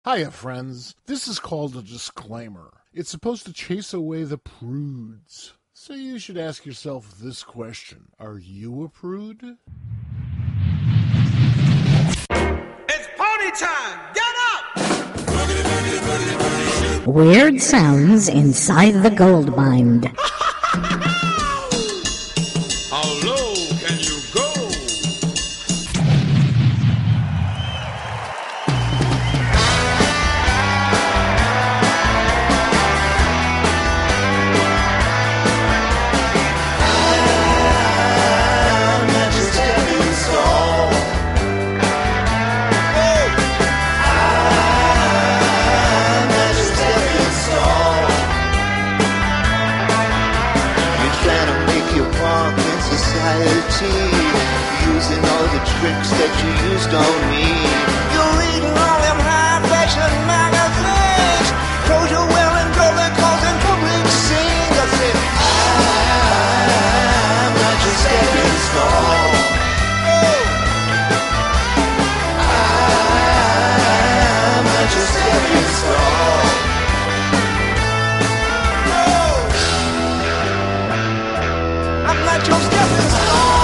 Hiya, friends. This is called a disclaimer. It's supposed to chase away the prudes. So you should ask yourself this question. Are you a prude? It's party time! Get up! Weird sounds inside the gold mine. How low can you go? Using all the tricks that you used on me. You're reading all them high fashion magazines. Clothes you're wearing, girl, that cause in public scenes. I said, I'm not your stepping stone. I'm not your stepping stone. I'm not your stepping stone.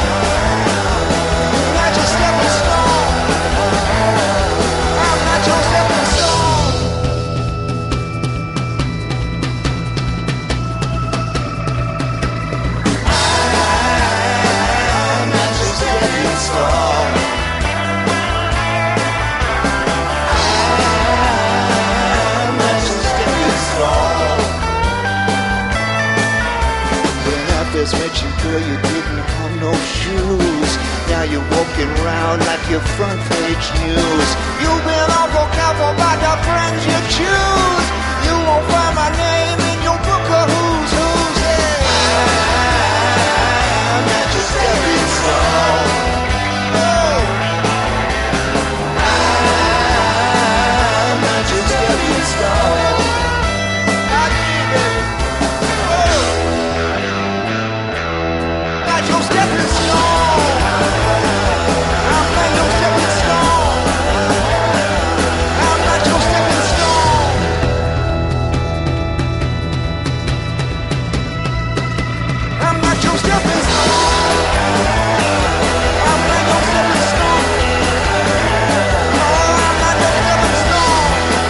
Met you, girl, you didn't have no shoes. Now you're walking around like your front page news. You've been awful careful about the friends you choose. You won't find my name in your book of who's who's. Yeah. I'm not your stepping stone. I'm not your stepping stone. I need it. Your stepping stone. I'm not your stepping stone. I'm not your stepping stone. I'm not your stepping stone. I'm not your stepping stone. No, I'm not your stepping stone.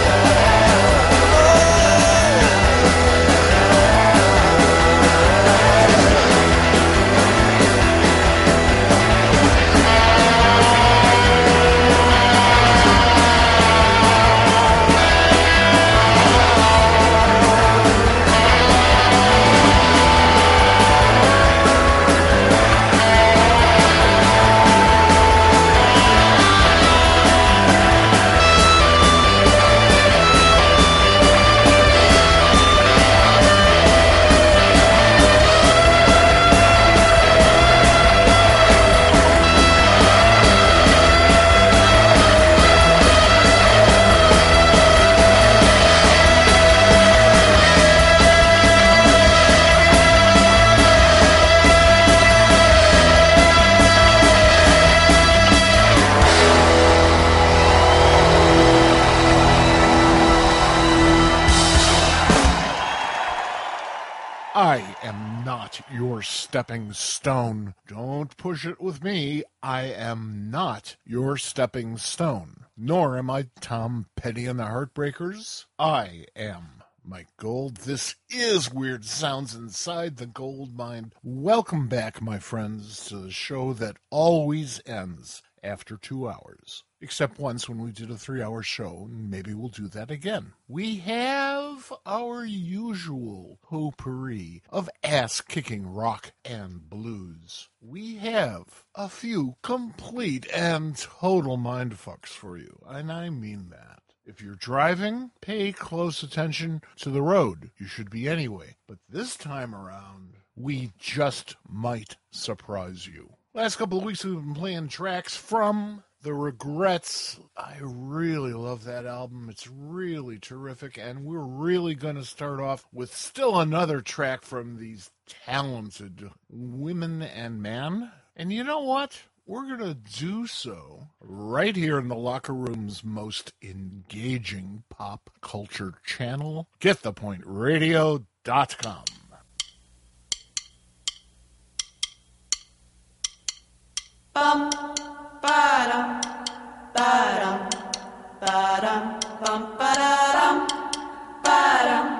I am not your stepping stone. Don't push it with me. I am not your stepping stone. Nor am I Tom Petty and the Heartbreakers. I am Mike Gold. This is Weird Sounds Inside the Gold Mine. Welcome back, my friends, to the show that always ends after 2 hours. Except once when we did a 3-hour show, and maybe we'll do that again. We have our usual potpourri of ass-kicking rock and blues. We have a few complete and total mindfucks for you, and I mean that. If you're driving, pay close attention to the road. You should be anyway. But this time around, we just might surprise you. Last couple of weeks we've been playing tracks from The Regrets. I really love that album. It's really terrific, and we're really going to start off with still another track from these talented women and men. And you know what? we're going to do so right here in the locker room's most engaging pop culture channel, GetThePointRadio.com. Bum, ba-dum, ba-dum, ba-dum, bum, ba-da-dum, ba-dum,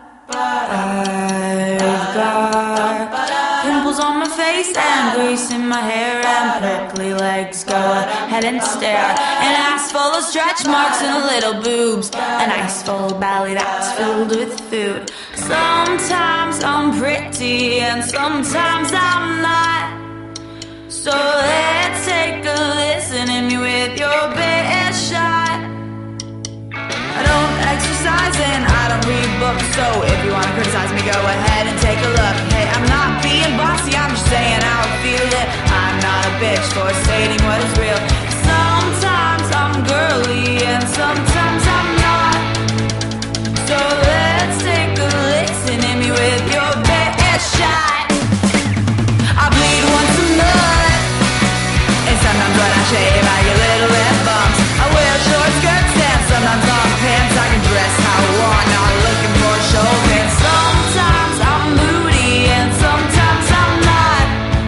I've got pimples on my face and grease in my hair and prickly legs. Go ahead and stare. An ass full of stretch marks and little boobs. An ice full belly that's filled with food. Sometimes I'm pretty and sometimes I'm not. So let's take a listen at me with your best shot. I don't exercise and I don't read books, so if you want to criticize me, go ahead and take a look. Hey, I'm not being bossy, I'm just saying how I feel it. I'm not a bitch for stating what is real. Sometimes I'm girly and sometimes I'm not. So let's take a listen at me with your best shot. I bleed once a month, and sometimes when I shave I get little red bumps. I wear short skirts and sometimes long pants. I can dress how I want, not looking for a show pants. Sometimes I'm moody and sometimes I'm not.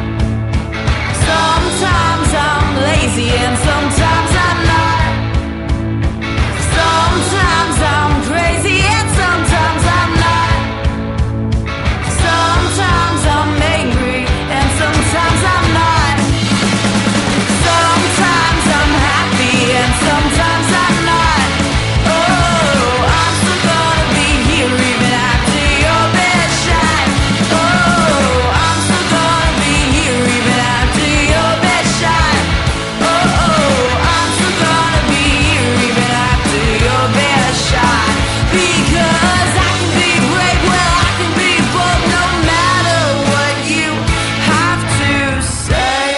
Sometimes I'm lazy and sometimes I'm not. Sometimes I'm crazy and sometimes I'm not. Sometimes I'm angry and sometimes I'm not. Sometimes I'm happy and sometimes I'm not. Oh, I'm still gonna be here even after your best shot. Oh, I'm still gonna be here even after your best shot. Oh, I'm still gonna be here even after your best shot. Because I can be brave, well I can be bold, no matter what you have to say.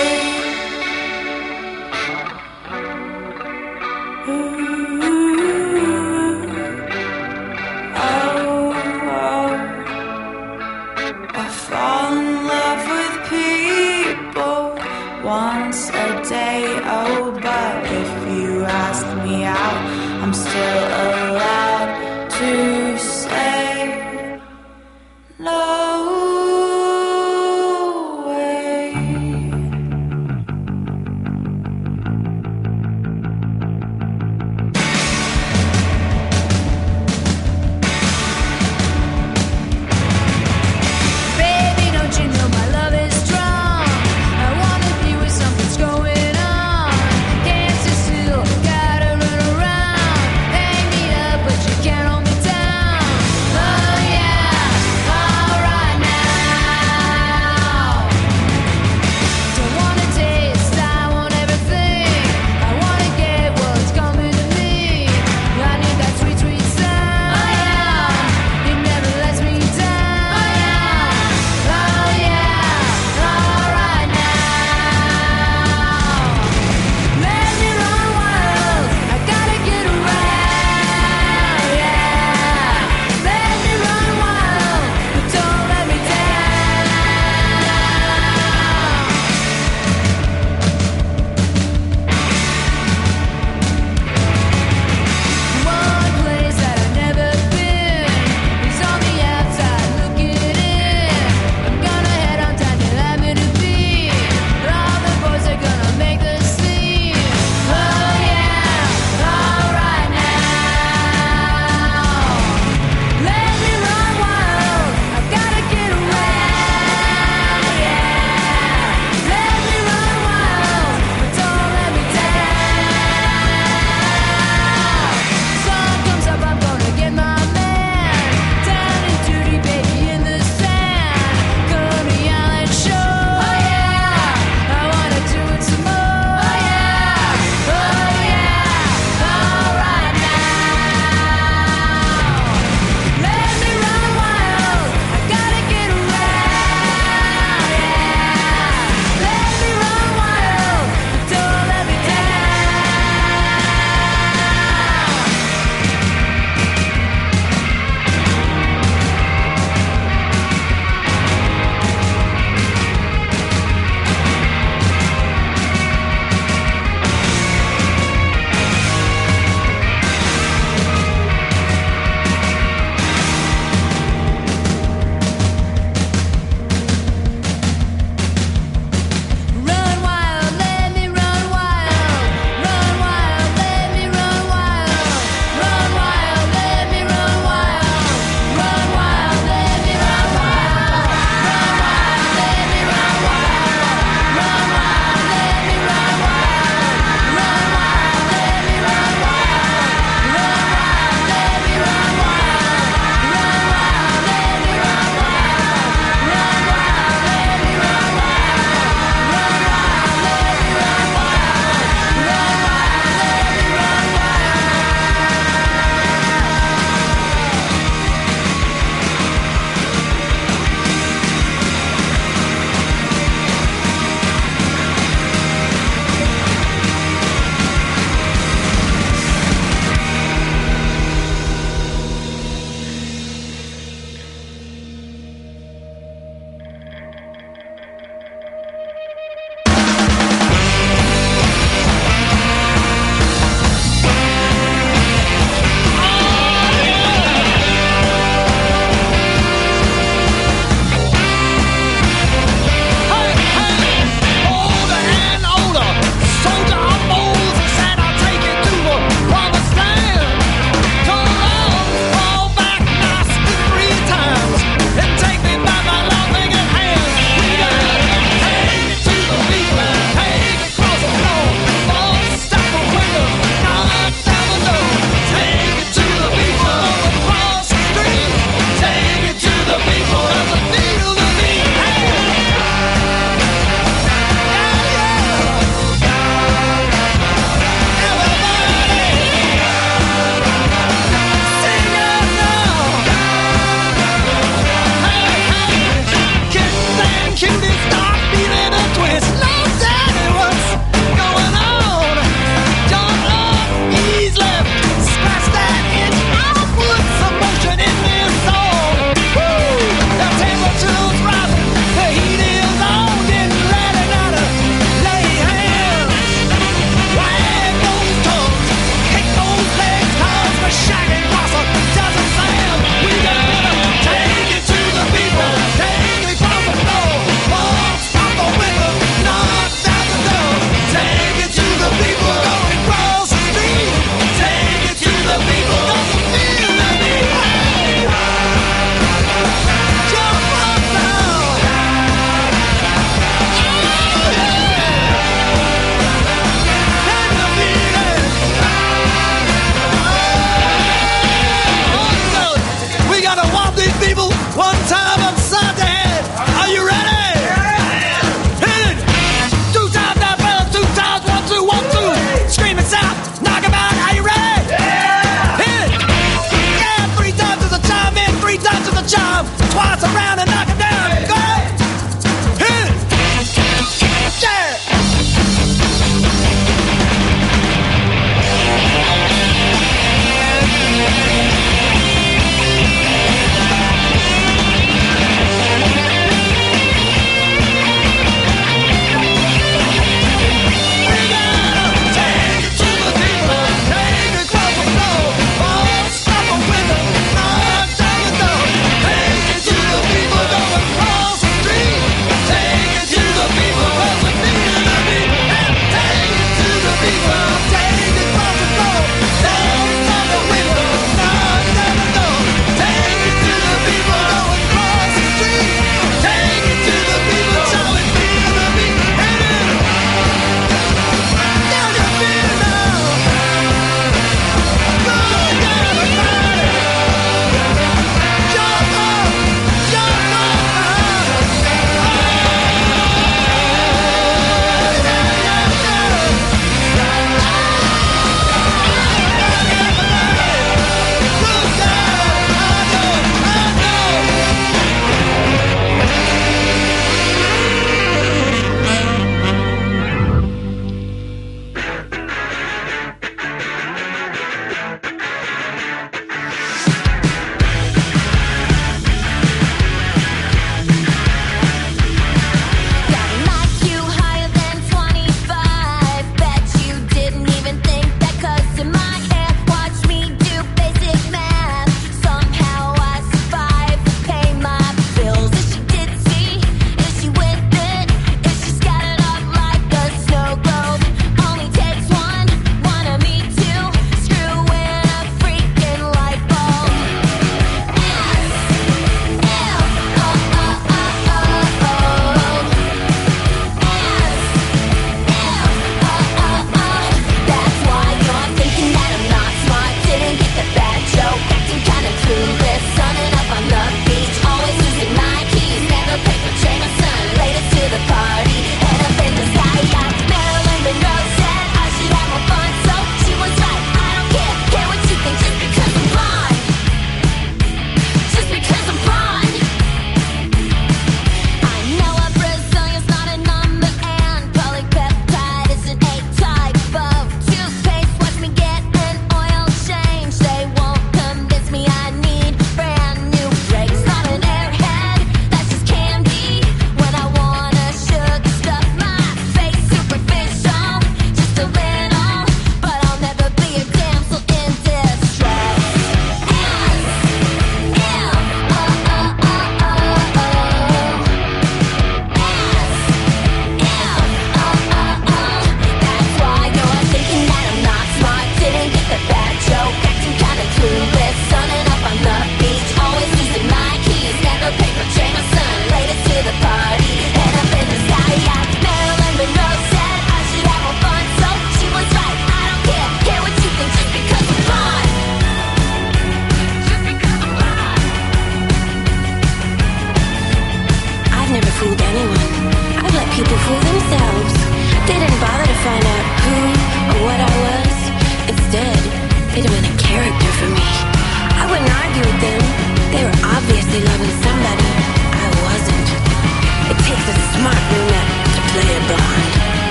I fall in love with people once a day, oh, but if you ask me out, I'm still allowed to say no way. Baby, don't you know my love is strong? I wanna be where something's going on. Can't sit still, gotta run around. Hang me up, but you can't hold me down.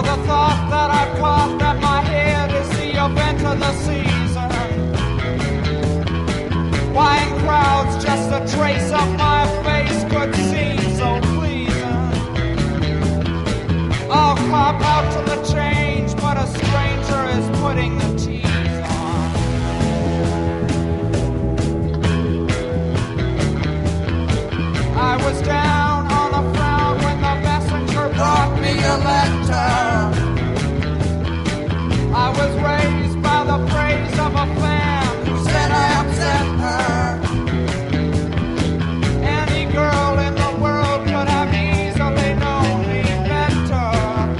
the thought that I've caught that my head is the event of the season. Why in crowds just a trace of my face could seem so pleasing. I'll cop out to the change, but a stranger is putting the tease on. I was down on the ground when the messenger brought me a letter. I was raised by the praise of a fan who said I upset her. Any girl in the world could have easily known me better.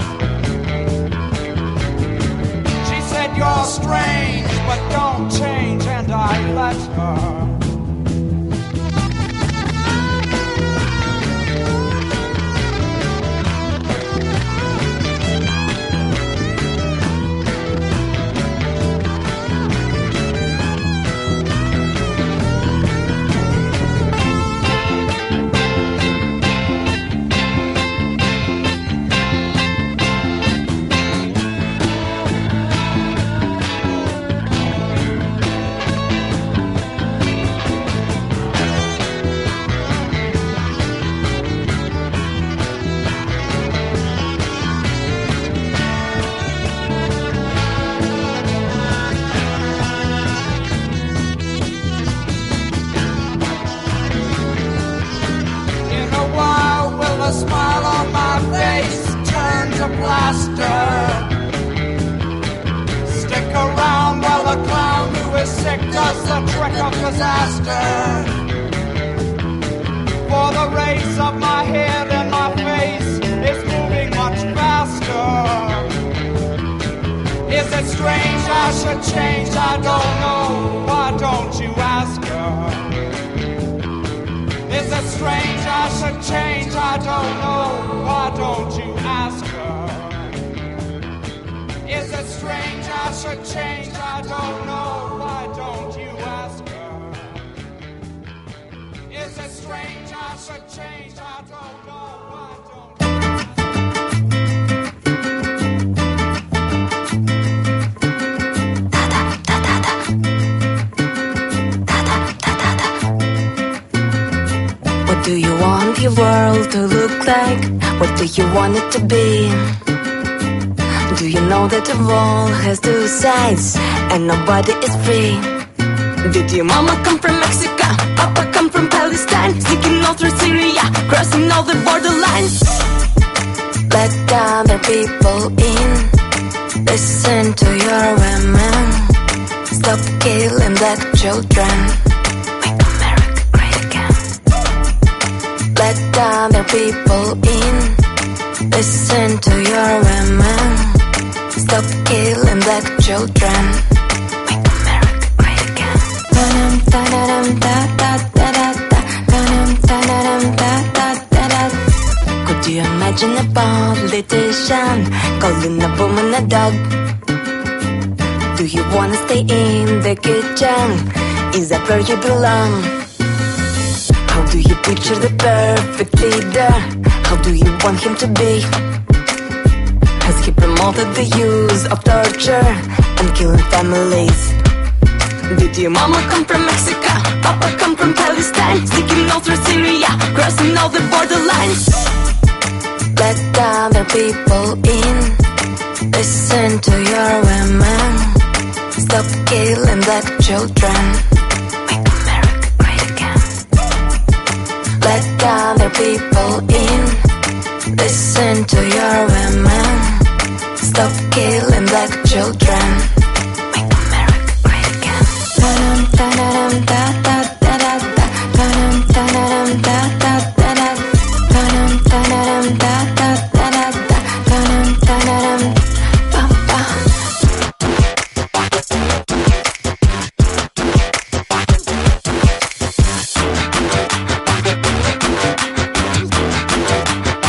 She said, you're strange, but don't change, and I let her. A smile on my face turn to plaster. Stick around while the clown who is sick does the trick of disaster. For the race of my head and my face is moving much faster. Is it strange I should change? I don't know. Why don't you ask her? Is it strange I should change? I don't know. Why don't you ask her? Is it strange I should change? I don't know. Why don't you ask her? Is it strange I should change? I don't know. Why don't you What do you want your world to look like? What do you want it to be? Do you know that the wall has two sides and nobody is free? Did your mama come from Mexico? Papa come from Palestine? Sneaking all through Syria, crossing all the borderlines. Let other people in. Listen to your women. Stop killing black children. Let other people in. Listen to your women. Stop killing black children. Make America great again. Could you imagine a politician calling a woman a dog? Do you wanna stay in the kitchen? Is that where you belong? How do you picture the perfect leader? How do you want him to be? Has he promoted the use of torture and killing families? Did your mama come from Mexico? Papa come from Palestine? Sneaking all through Syria, crossing all the borderlines. Let other people in. Listen to your women. Stop killing black children. Let other people in. Listen to your women. Stop killing black children. Make America great again.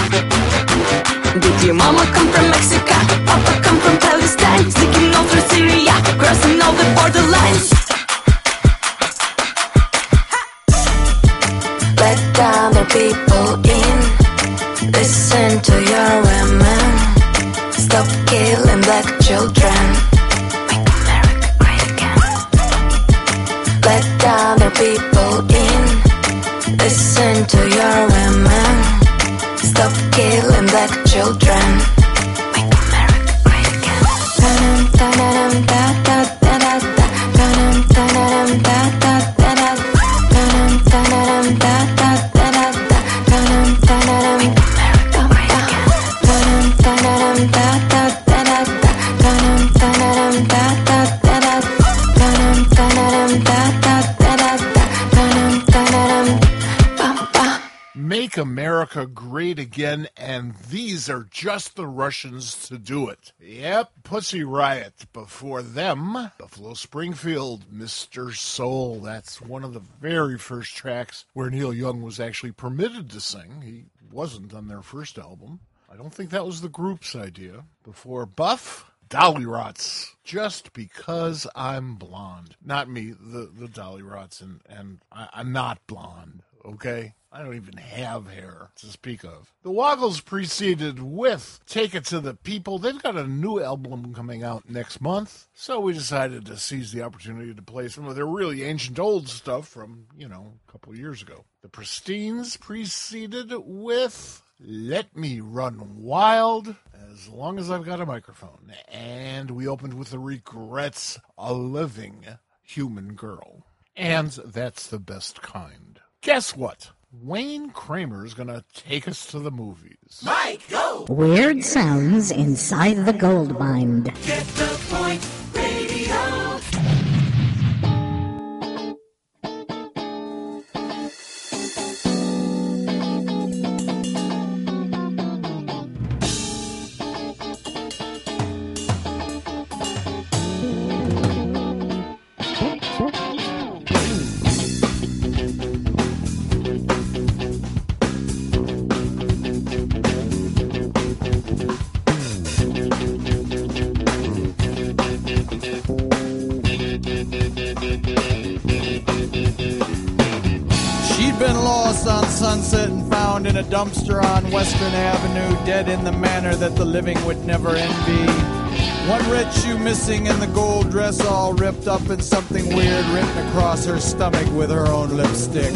Did your mama come from Mexico? Papa come from Palestine? Sneaking all through Syria, killing black children. Make America great again. Let other people in. Listen to your women. Stop killing black children. Make America great again. Make America great again, and these are just the Russians to do it. Yep, Pussy Riot. Before them, Buffalo Springfield, Mr. Soul. That's one of the very first tracks where Neil Young was actually permitted to sing. He wasn't on their first album. I don't think that was the group's idea. Before Buff, Dolly Rots, Just Because I'm Blonde. Not me, the Dolly Rots, and I'm not blonde, okay? I don't even have hair to speak of. The Woggles preceded with Take It to the People. They've got a new album coming out next month, so we decided to seize the opportunity to play some of their really ancient old stuff from, a couple years ago. The Pristines preceded with Let Me Run Wild, as long as I've got a microphone. And we opened with The Regrets, A Living Human Girl. And that's the best kind. Guess what? Wayne Kramer's gonna take us to the movies. Mike, go! Weird sounds inside the gold mine. Get the point, radio. Sunset and found in a dumpster on Western Avenue, dead in the manner that the living would never envy. One red shoe missing and the gold dress all ripped up and something weird written across her stomach with her own lipstick.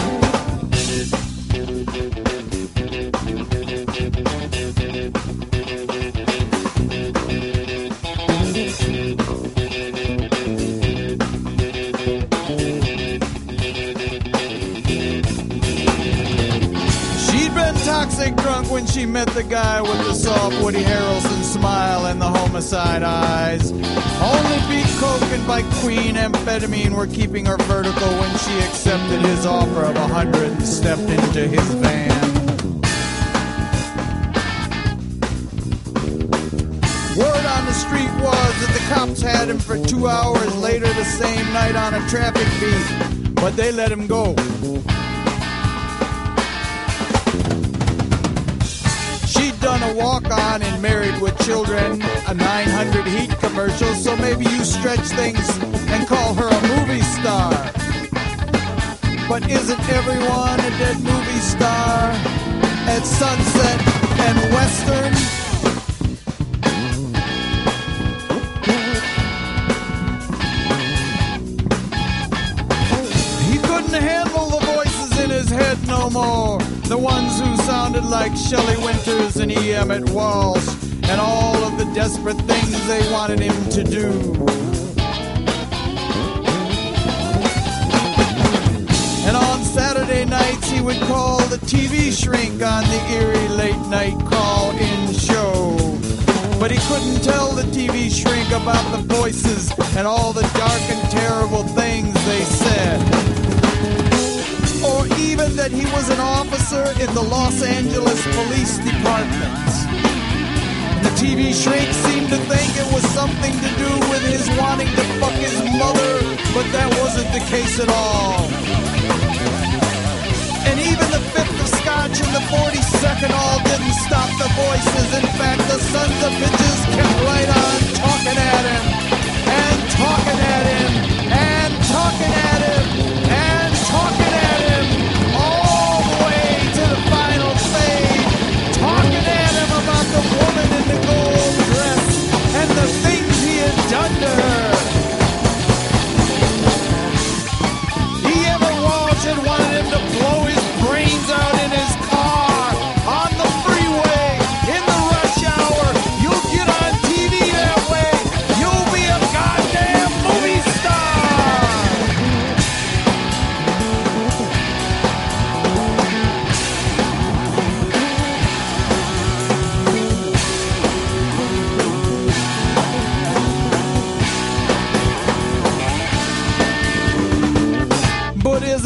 Drunk when she met the guy with the soft Woody Harrelson smile and the homicide eyes. Only beat coke and by queen amphetamine were keeping her vertical when she accepted his offer of 100 and stepped into his van. Word on the street was that the cops had him for 2 hours later the same night on a traffic beat, but they let him go. Done a walk-on in Married with Children, a 900 Heat commercial, so maybe you stretch things and call her a movie star. But isn't everyone a dead movie star at Sunset and Western? He couldn't handle the voices in his head no more. The ones who sounded like Shelley Winters and E. Emmett Walsh, and all of the desperate things they wanted him to do. And on Saturday nights he would call the TV shrink on the eerie late-night call-in show. But he couldn't tell the TV shrink about the voices and all the dark and terrible things they said. Or even that he was an officer in the Los Angeles Police Department. The TV shrink seemed to think it was something to do with his wanting to fuck his mother, but that wasn't the case at all. And even the fifth of scotch and the 42nd all didn't stop the voices. In fact, the sons of bitches kept right on talking at him, and talking at him, and talking at him, and talking at him, all the way to the final fade, talking at him about the woman in the gold dress.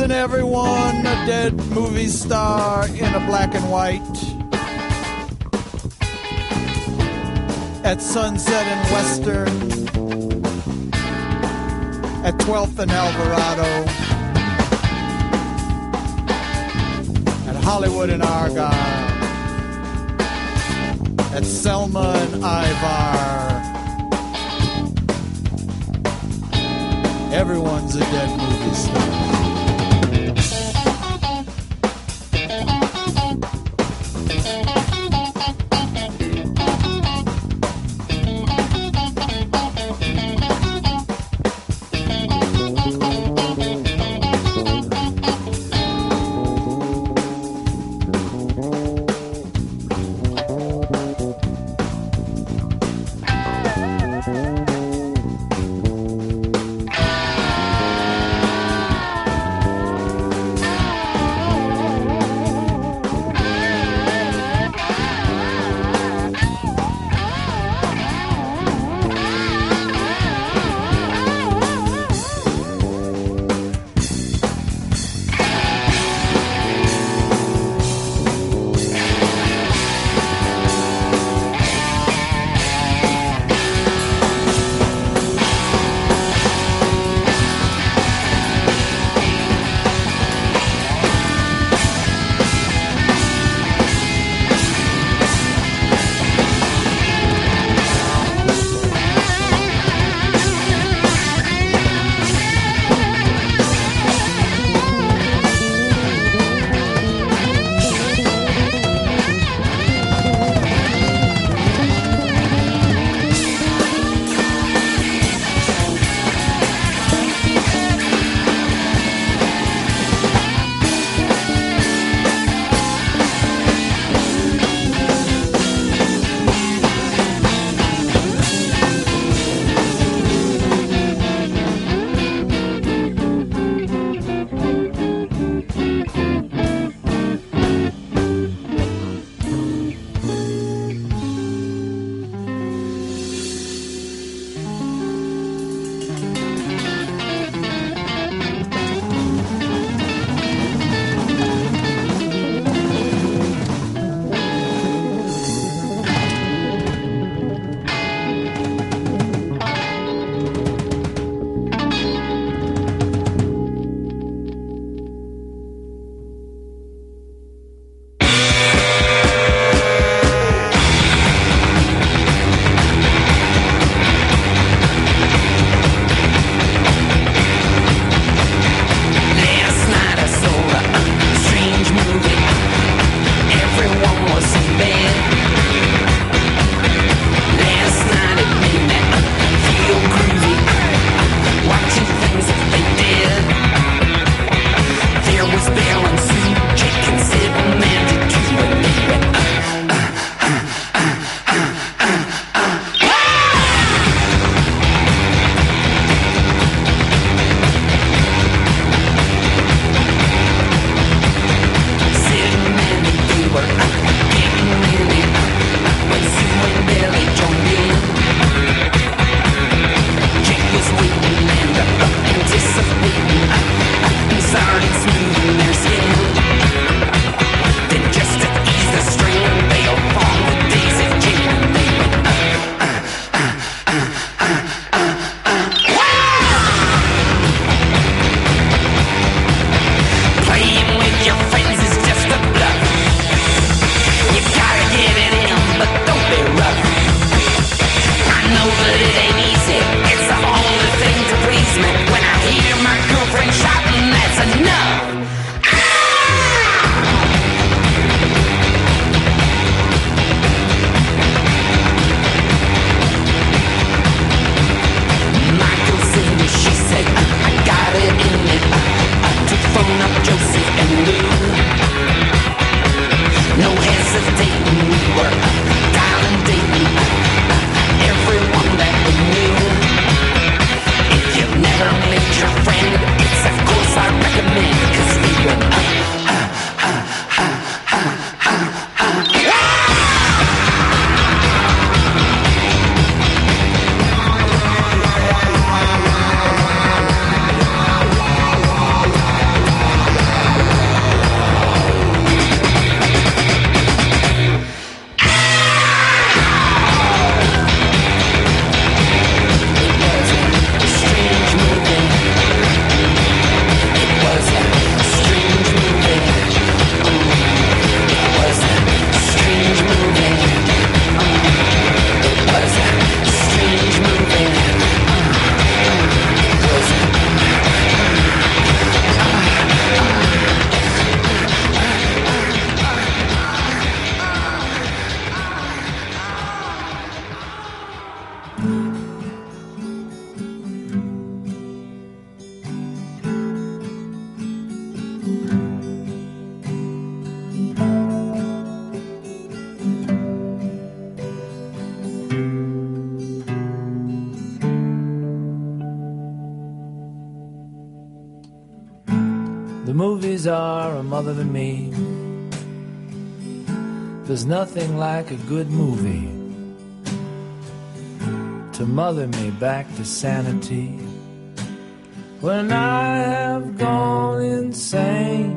Isn't everyone a dead movie star in a black and white? At Sunset and Western, at 12th and Alvarado, at Hollywood and Argyle, at Selma and Ivar. Everyone's a dead movie star. It's of course I recommend, 'cause The movies are a mother to me. There's nothing like a good movie to mother me back to sanity when I have gone insane.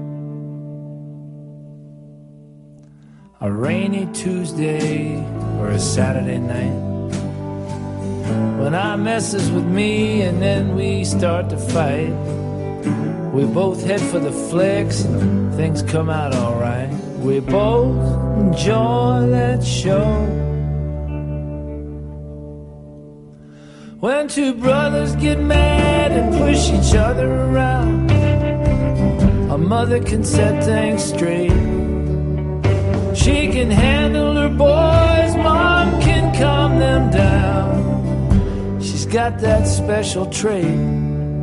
A rainy Tuesday or a Saturday night when I messes with me and then we start to fight. We both head for the flicks and things come out alright. We both enjoy that show. When two brothers get mad and push each other around, a mother can set things straight. She can handle her boys, mom can calm them down. She's got that special trait.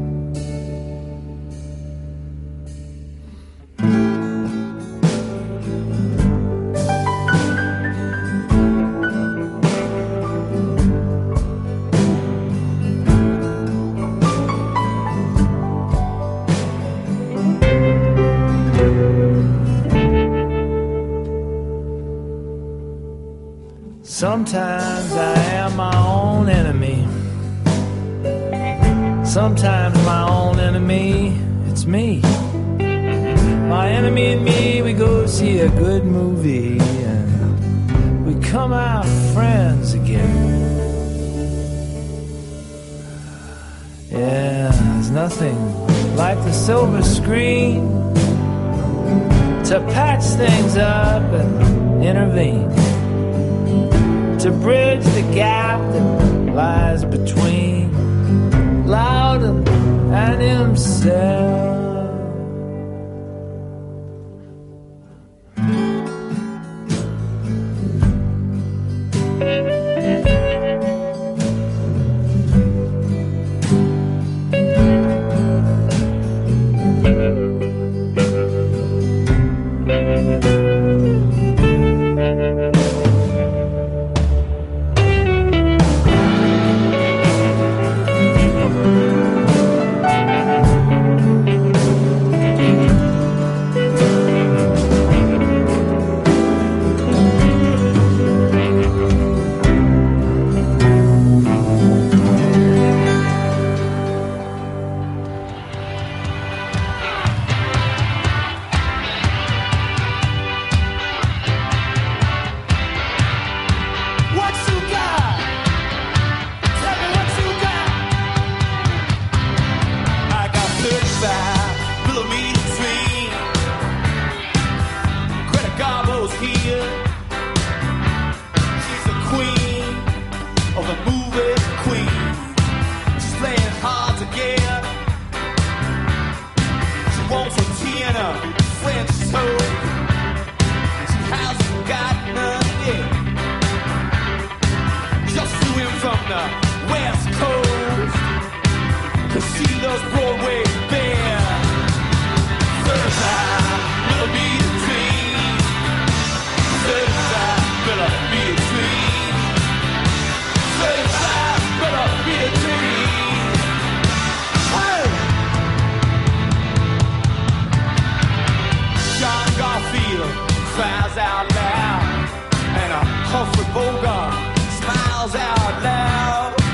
Sometimes I am my own enemy. Sometimes my own enemy, it's me. My enemy and me, we go see a good movie and we come out friends again. Yeah, there's nothing like the silver screen to patch things up and intervene, to bridge the gap that lies between Loudon and himself. Humphrey Bogart smiles out loud.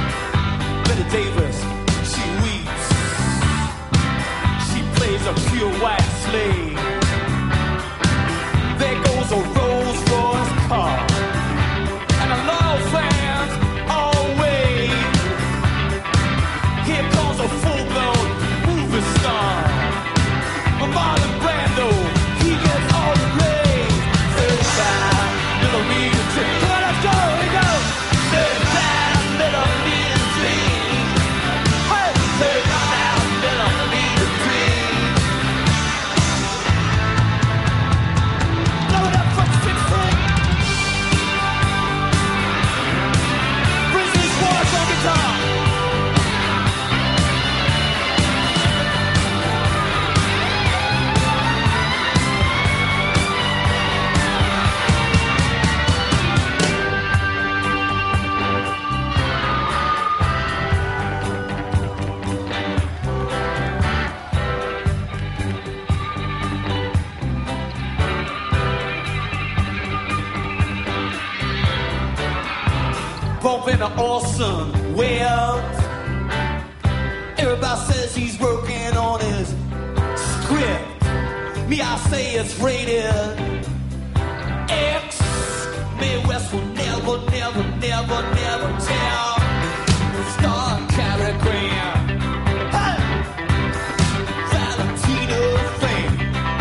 love in an awesome world. Everybody says he's working on his script. Me, I say it's rated X. Midwest will never, never, never, never tell. Star Carrigan, hey! Valentino fame,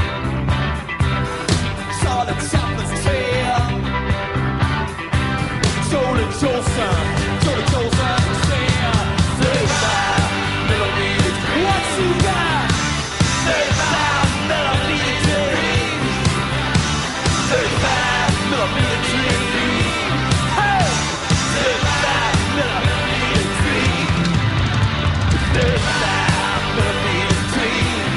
Charlotte Chaplin's trail. Jolie Jolson, Sam, 35 millimeters. What you got? 35 millimeter dreams. 35 millimeter dreams. Hey! 35 millimeter dreams. 35 millimeter dreams.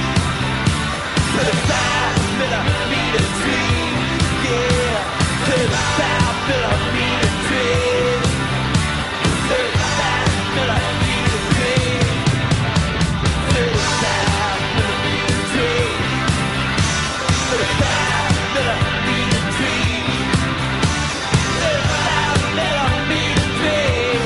35 millimeter dreams. Yeah. 35 millimeter dreams. 35 millimeter dreams. 35 millimeter dreams. 35 millimeter dreams. 35 millimeter dreams.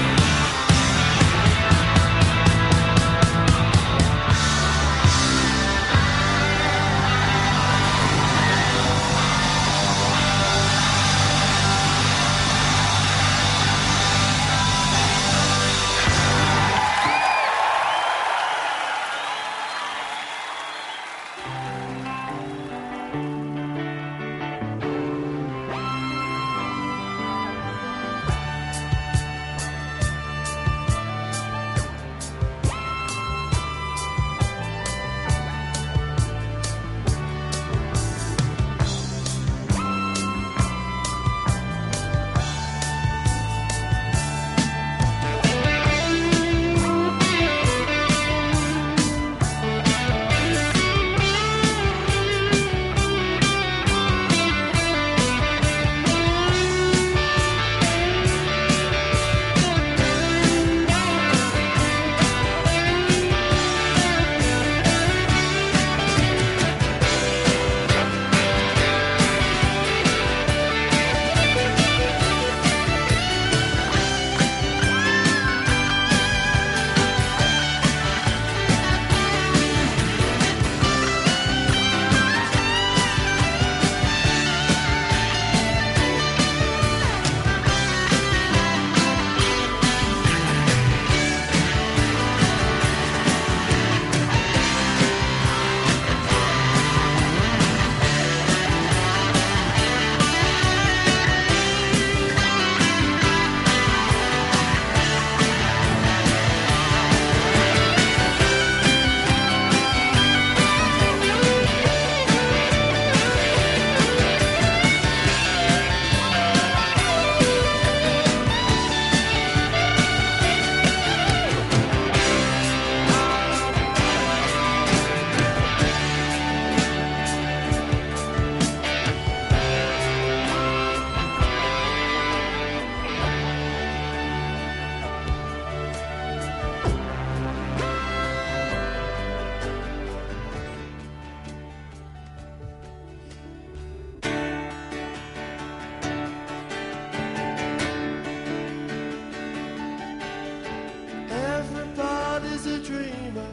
Everybody's a dreamer,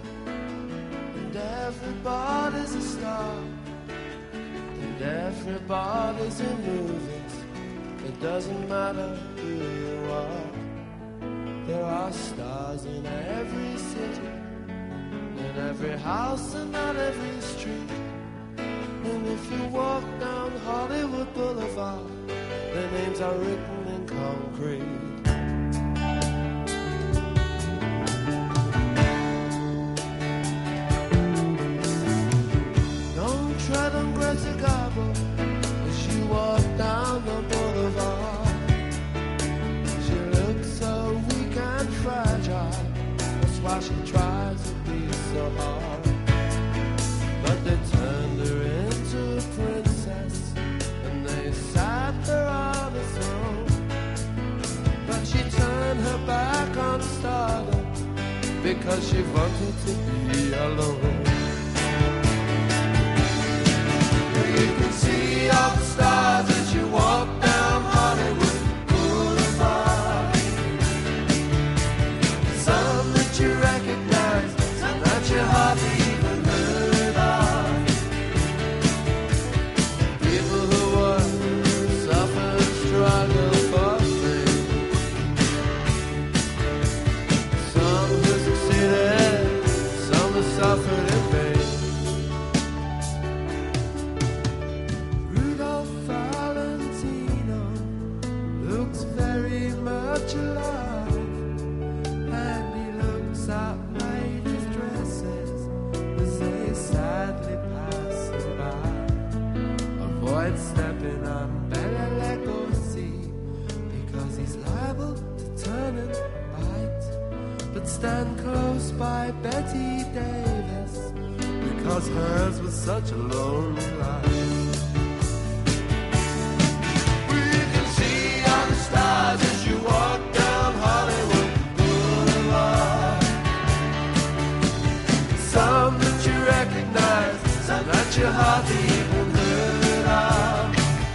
and everybody's a star, and everybody's in movies. It doesn't matter who you are. There are stars in every city, in every house and on every street. And if you walk down Hollywood Boulevard, their names are written in concrete. Don't tread on Greta Garbo as you walk down the boulevard. She looks so weak and fragile, that's why she tries to be so hard. But they turned her into a princess, and they sat her on a throne. But she turned her back on stardom, because she wanted to be alone. You can see all the stars as you walk down Hollywood Boulevard. would stand close by Betty Davis, because hers was such a lonely life. We can see all the stars as you walk down Hollywood Boulevard. Some that you recognize, some that you hardly even heard of.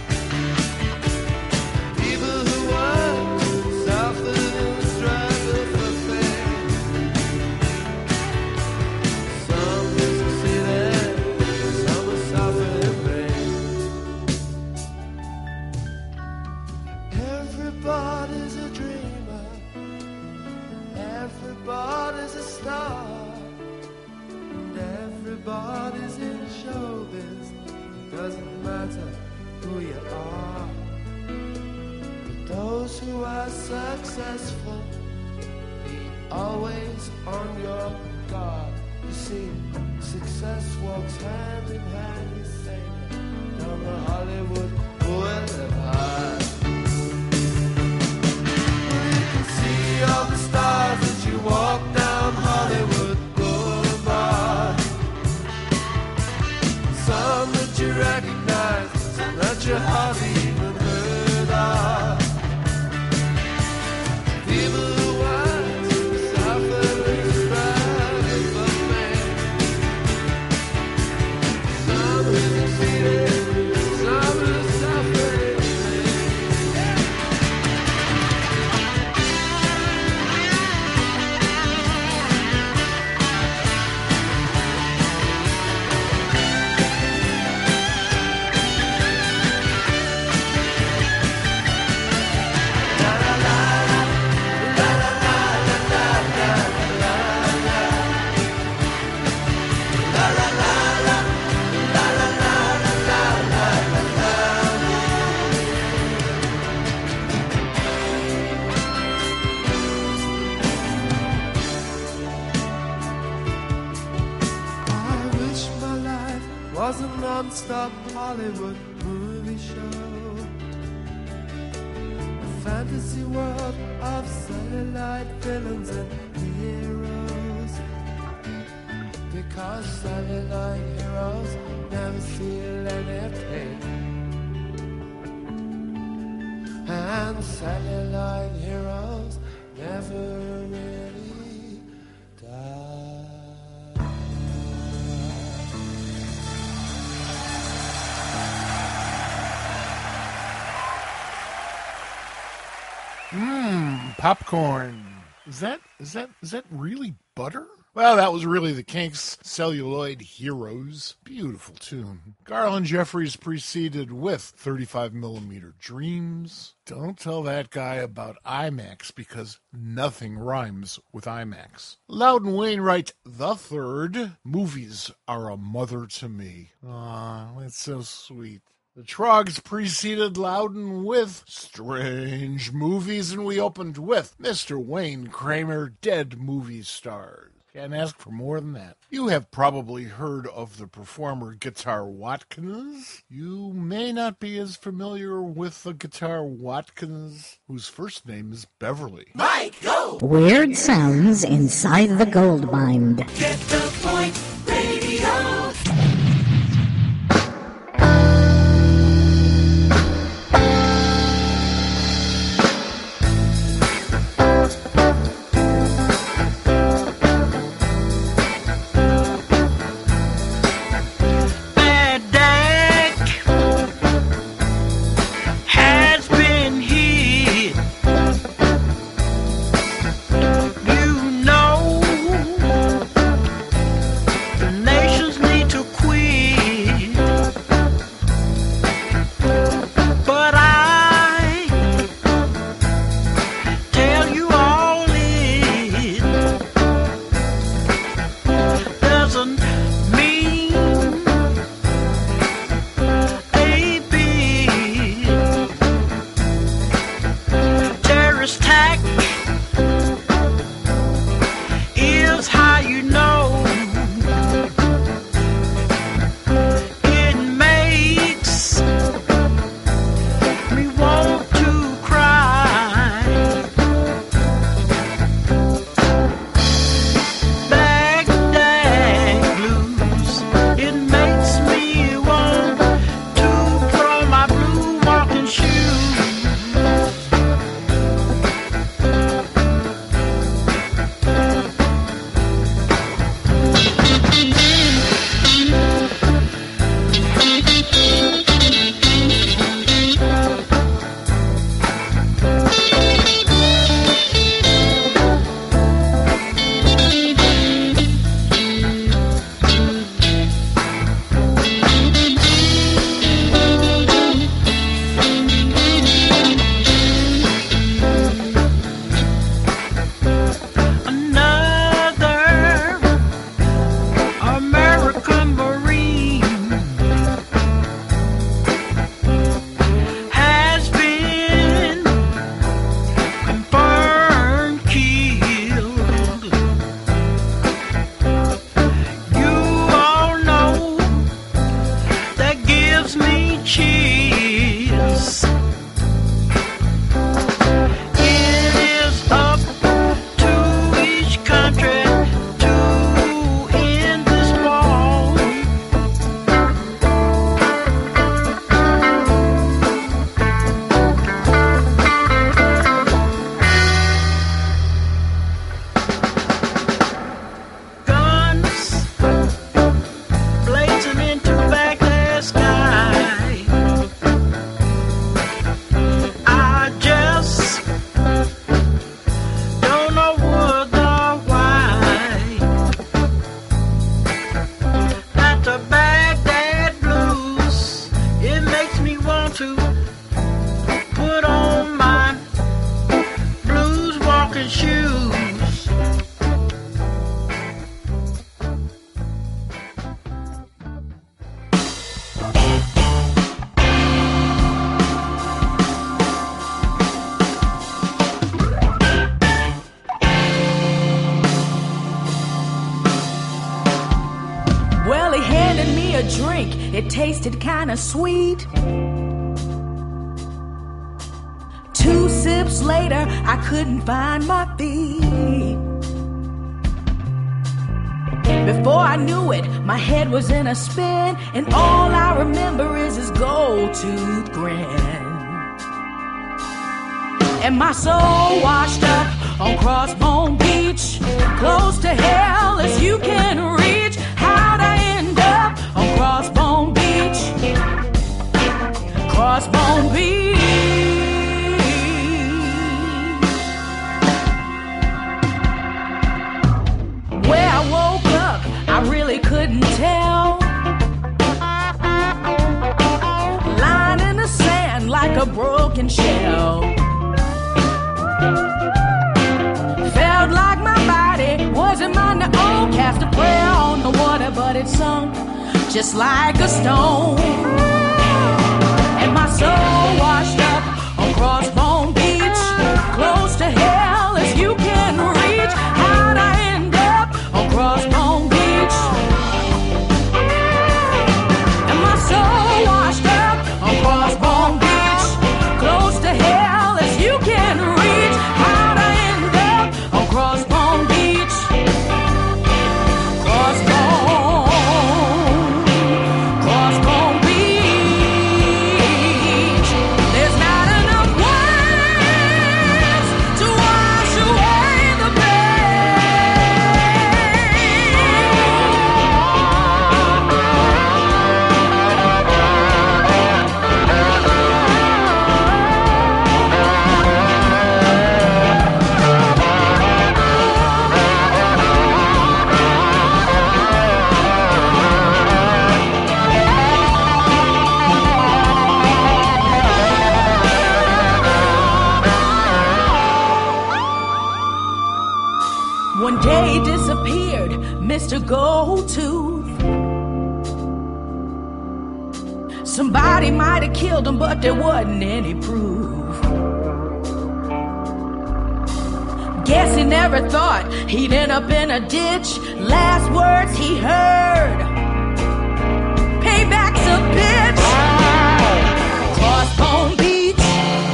People who work, suffered in the struggle for fame. Some who succeeded, some who suffered in vain. Everybody's a dreamer, everybody's a star, and everybody's in showbiz. Doesn't matter who you are. But those who are successful, be always on your guard. You see, success walks hand in hand, you say, down the Hollywood Boulevard. You can see all the stars as you walk down Hollywood Boulevard. Some that you recognize, some that you hardly even heard of. People who want to suffer and struggle for fame. Some who succeeded, some who suffered in vain. I wish my life was a non-stop Hollywood movie show, a fantasy world of satellite villains and heroes, because satellite heroes never feel any pain, and satellite heroes never really die. Popcorn. Is that really butter? Well, that was really the Kinks' Celluloid Heroes. Beautiful tune. Garland Jeffries preceded with 35mm Dreams. Don't tell that guy about IMAX, because nothing rhymes with IMAX. Loudon Wainwright III. Movies Are a Mother to Me. Aw, that's so sweet. The Trogs preceded Loudon with Strange Movies, and we opened with Mr. Wayne Kramer, Dead Movie Stars. Can't ask for more than that. You have probably heard of the performer Guitar Watkins. You may not be as familiar with the Guitar Watkins, whose first name is Beverly. Mike, go! Weird sounds inside the gold mine. Get the point, radio. a drink, it tasted kinda sweet. 2 sips later, I couldn't find my feet. Before I knew it, my head was in a spin, and all I remember is his gold-toothed grin. And my soul washed up on Crossbone Beach, close to hell as you can reach. How'd I end up on Crossbone Beach? Crossbone Beach. Where I woke up, I really couldn't tell. Lying in the sand like a broken shell. Felt like my body wasn't mine to own. Cast a prayer on the water, but it sunk just like a stone. And my soul washed up on Crossbone Beach, close to hell as you can reach. How'd I end up on Crossbone Beach? And my soul washed up on Crossbone Beach, close to hell as you can reach. How'd I end up on Crossbone Beach? Crossbone Beach. There's not enough words to wash away the One day disappeared Mr. Goldtooth. Somebody might have killed him, but there wasn't any proof. Guess he never thought he'd end up in a ditch. Last words he heard: payback's a bitch. Crossbone Beach.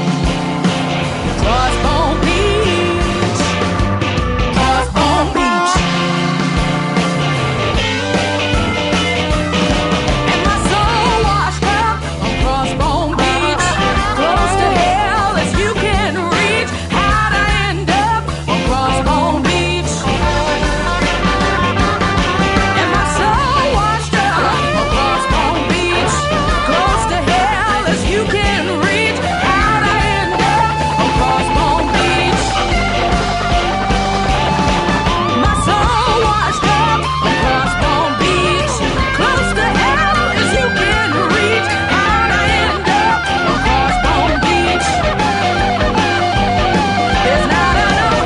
Crossbone Beach. Crossbone Beach. And my soul washed up on Crossbone Beach, close to hell as you can reach. How'd I end up on Crossbone Beach? And my soul washed up on Crossbone Beach, close to hell as you can reach. How'd I end up on Crossbone Beach? My soul washed up on Crossbone Beach, close to hell as you can reach. How'd I end up on Crossbone Beach? There's not enough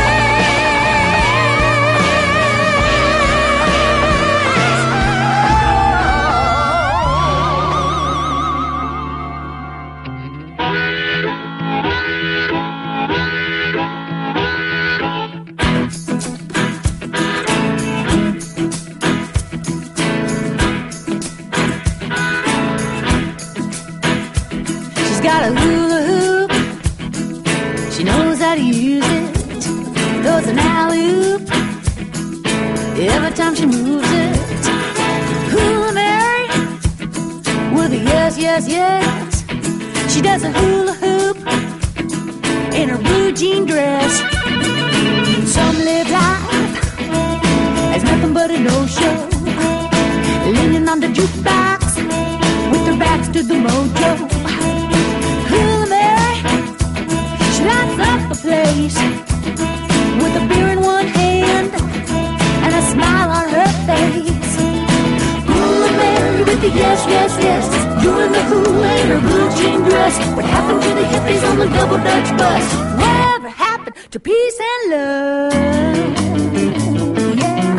She's got a hula hoop. She knows how to use it. Throws an alley-oop every time she moves it. Hula Mary with a yes, yes, yes. She does a hula hoop in her blue jean dress. Some live life as nothing but a no-show, leaning on the jukebox with their backs to the mojo. Hula Mary, she lights up the place with a beer in one hand and a smile on her face. Hula Mary with the yes, yes, yes, doing the hula in her blue jean dress. What happened to the hippies on the double Dutch bus? Whatever happened to peace and love? Yeah.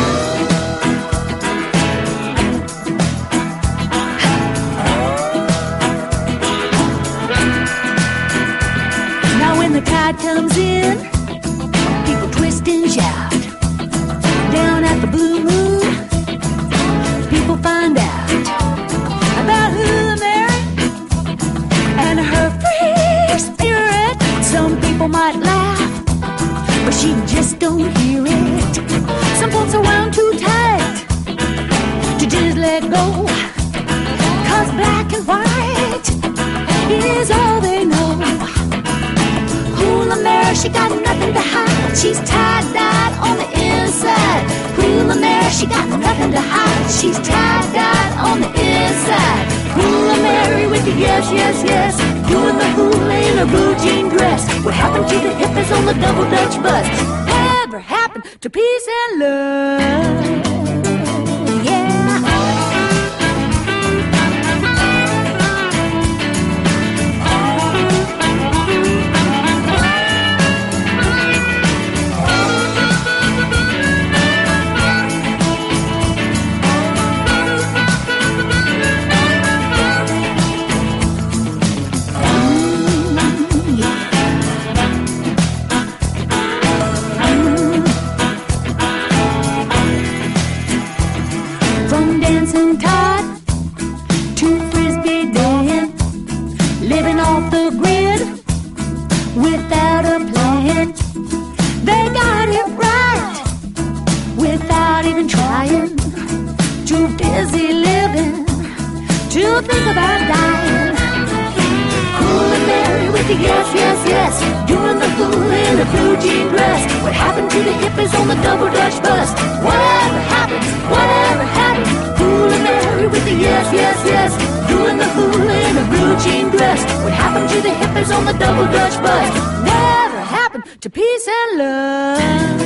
Now when the tide comes in, people twist and shout. Down at the Blue Moon, people find out but she just don't hear it. Some folks around too tight to just let go, 'cause black and white is all they know. Hula Mary, she got nothing to hide. She's tie-dyed on the inside. Hula Mary, she got nothing to hide. She's tie-dyed on the inside. Hula Mary with the yes, yes, yes, doing the hula in a blue jean dress. What happened to the hippies on the double Dutch bus? Whatever happened to peace and love? Think about dying. Hula Mary with the yes, yes, yes, doing the hula in a blue jean dress. What happened to the hippies on the double Dutch bus? Whatever happened, whatever happened? Hula Mary with the yes, yes, yes, doing the hula in a blue jean dress. What happened to the hippies on the double Dutch bus? Whatever happened to peace and love?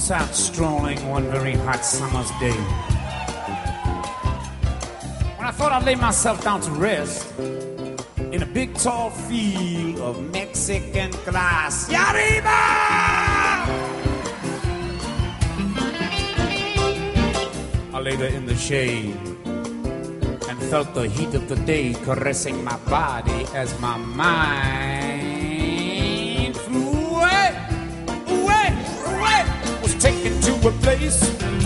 was out strolling one very hot summer's day. When I thought I'd lay myself down to rest in a big tall field of Mexican grass. Yariba! I lay there in the shade and felt the heat of the day caressing my body as my mind flew away, away, away. Was taken to a place,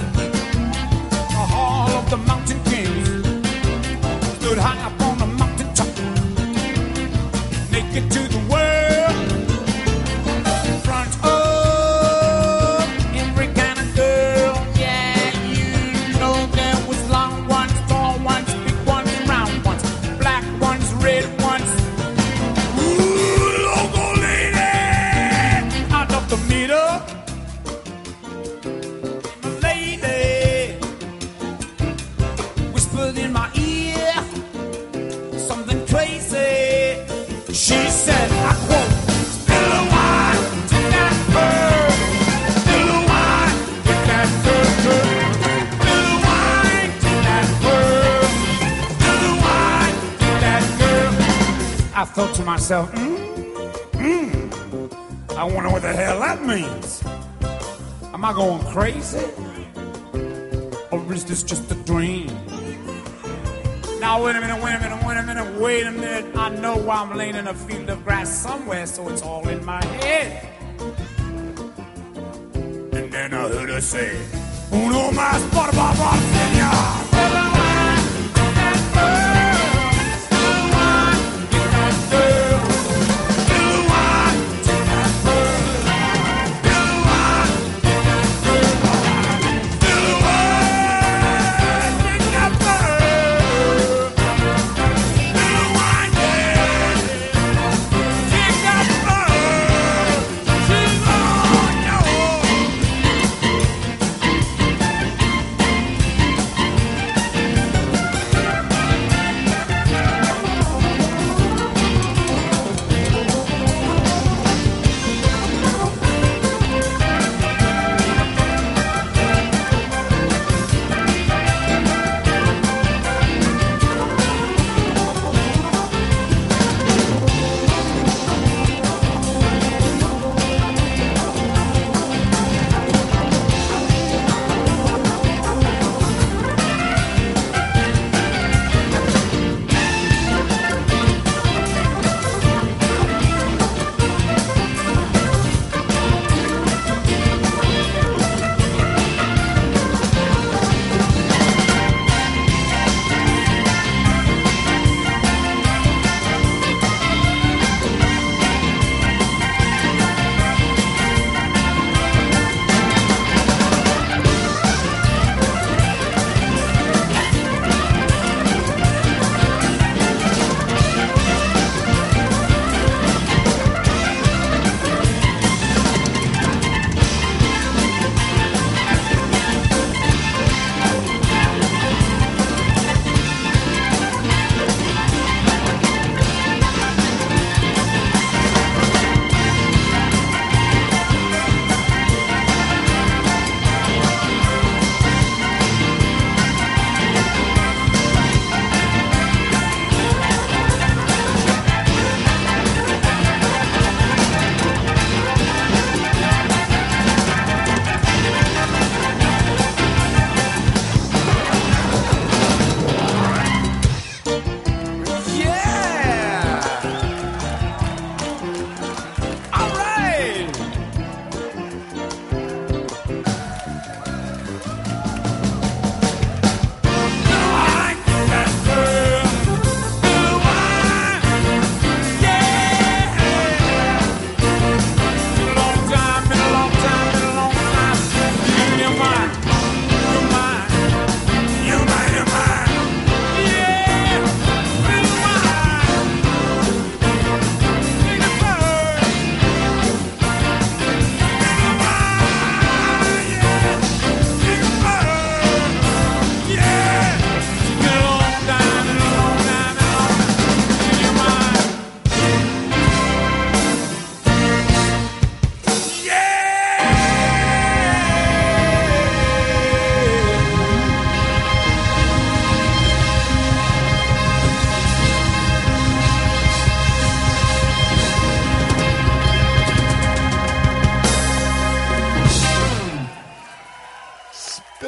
a hall of the mountain kings. Stood high up on the mountain top, naked to the world. Front of every kind of girl, yeah, you know there was long ones, tall ones, big ones, round ones, black ones, red ones. Ooh, logo lady, out of the middle, my lady whispered in my ear something crazy. She said, I quote, "Still a wine, take that bird. Still a wine, take that bird. Still a wine, take that bird. Still a wine, take that girl." I thought to myself, I wonder what the hell that means. Am I going crazy? Or is this just a dream? Now, wait a minute, wait a minute, wait a minute, wait a minute. I know why I'm laying in a field of grass somewhere, so it's all in my head. And then I heard her say, "Uno más por favor, señor."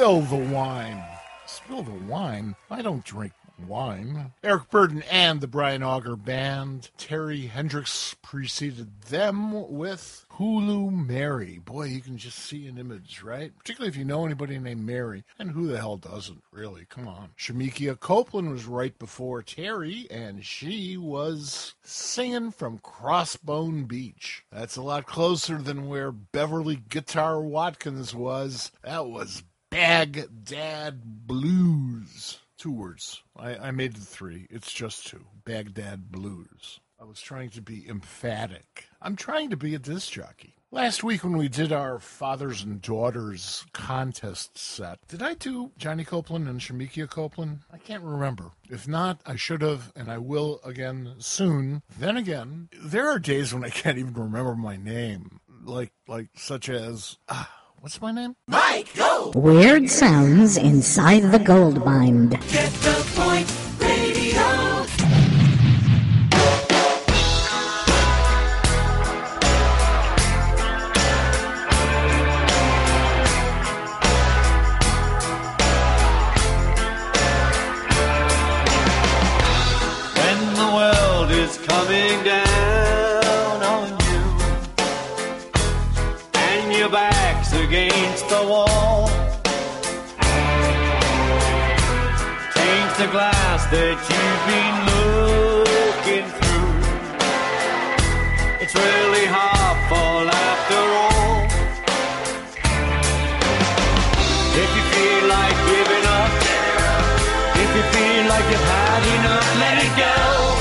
Spill the wine. Spill the wine? I don't drink wine. Eric Burden and the Brian Auger Band. Terry Hendricks preceded them with Hulu Mary. Boy, you can just see an image, right? Particularly if you know anybody named Mary. And who the hell doesn't, really? Come on. Shamikia Copeland was right before Terry, and she was singing from Crossbone Beach. That's a lot closer than where Beverly Guitar Watkins was. That was Baghdad Blues. 2 words. I made it 3. It's just 2. Baghdad Blues. I was trying to be emphatic. I'm trying to be a disc jockey. Last week when we did our fathers and daughters contest set, did I do Johnny Copeland and Shamikia Copeland? I can't remember. If not, I should have, and I will again soon. Then again, there are days when I can't even remember my name. Like such as... what's my name? Mike, go! Weird sounds inside the gold mine. Get the point, radio. When the world is coming down on you and your back's against the wall, change the glass that you've been looking through. It's really half full after all. If you feel like giving up, if you feel like you've had enough, let it go.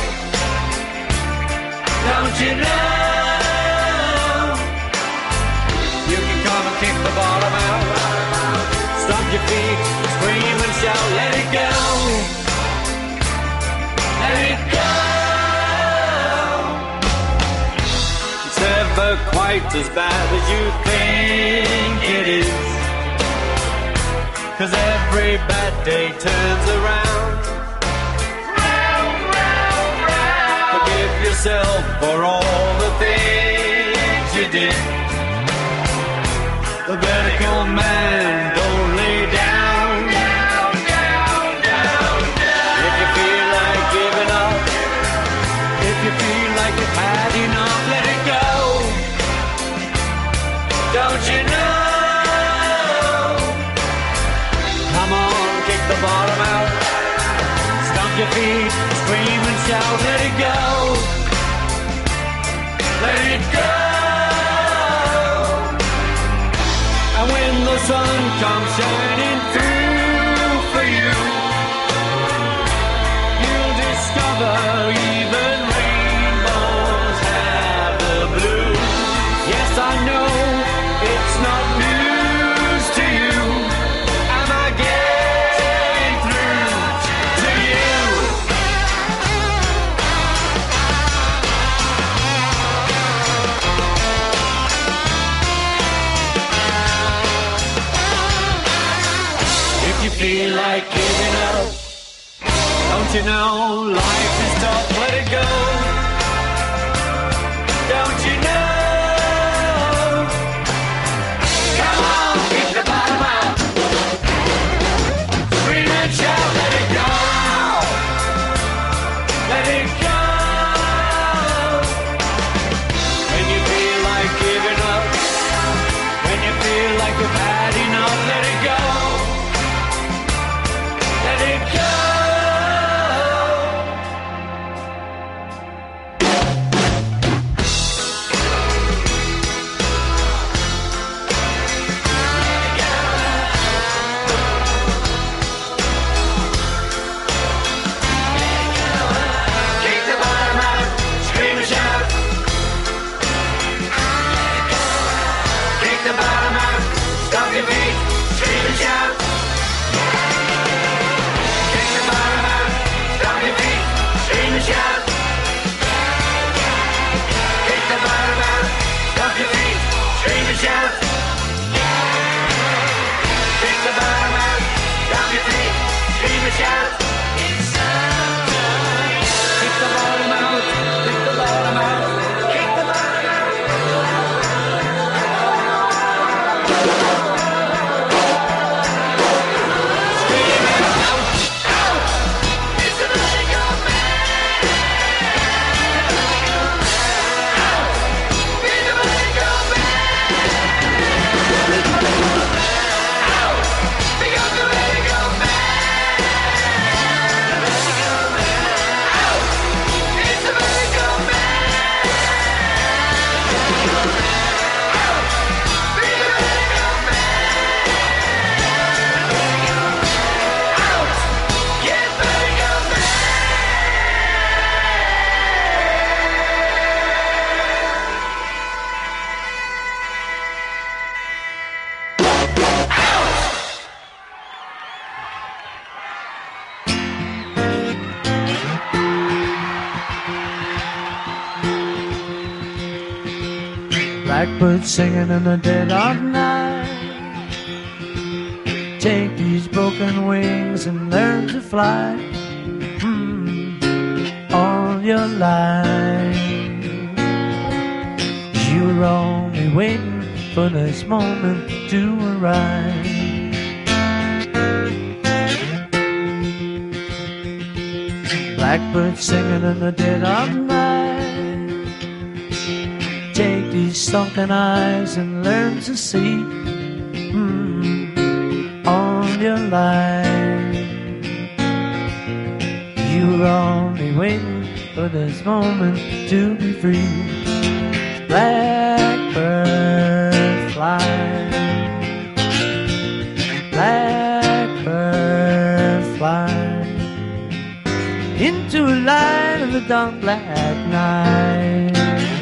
Don't you know? You can come and kick the bottom out, stomp your feet, scream and shout, let it go. Let it go. It's never quite as bad as you think it is, 'cause every bad day turns around. Forgive yourself for all the things you did. The medical man, don't lay down. If you feel like giving up, if you feel like you've had enough, let it go. Don't you know? Come on, kick the bottom out, stomp your feet, scream and shout, let it go. Let it go. And when the sun comes shining through for you, you'll discover even rainbows have the blue. Yes, I know it's not news to you. Am I getting through to you? If you feel like giving up, don't you know life is tough, let it go. Don't you know? Come on, kick the bottom out, scream and shout, let it go. Let it go. When you feel like giving up, when you feel like you've had enough, let it go. Let it go. Kick the bottom out, scream and shout. Kick the bottom out, stomp your feet, scream and shout. Kick the bottom out, stomp your feet, scream and shout. Kick the bottom out, stomp your feet, scream and shout. Kick the bottom out, stomp your feet, scream and shout. Kick the bottom out, kick the bottom out, kick the bottom out. Blackbird singing in the dead of night. Take these broken wings and learn to fly all your life. You were only waiting for this moment to arrive. Blackbird singing in the dead of night. Take these sunken eyes and learn to see all your life. You were only waiting for this moment to be free. Blackbird fly, blackbird fly into a light of the dark black night.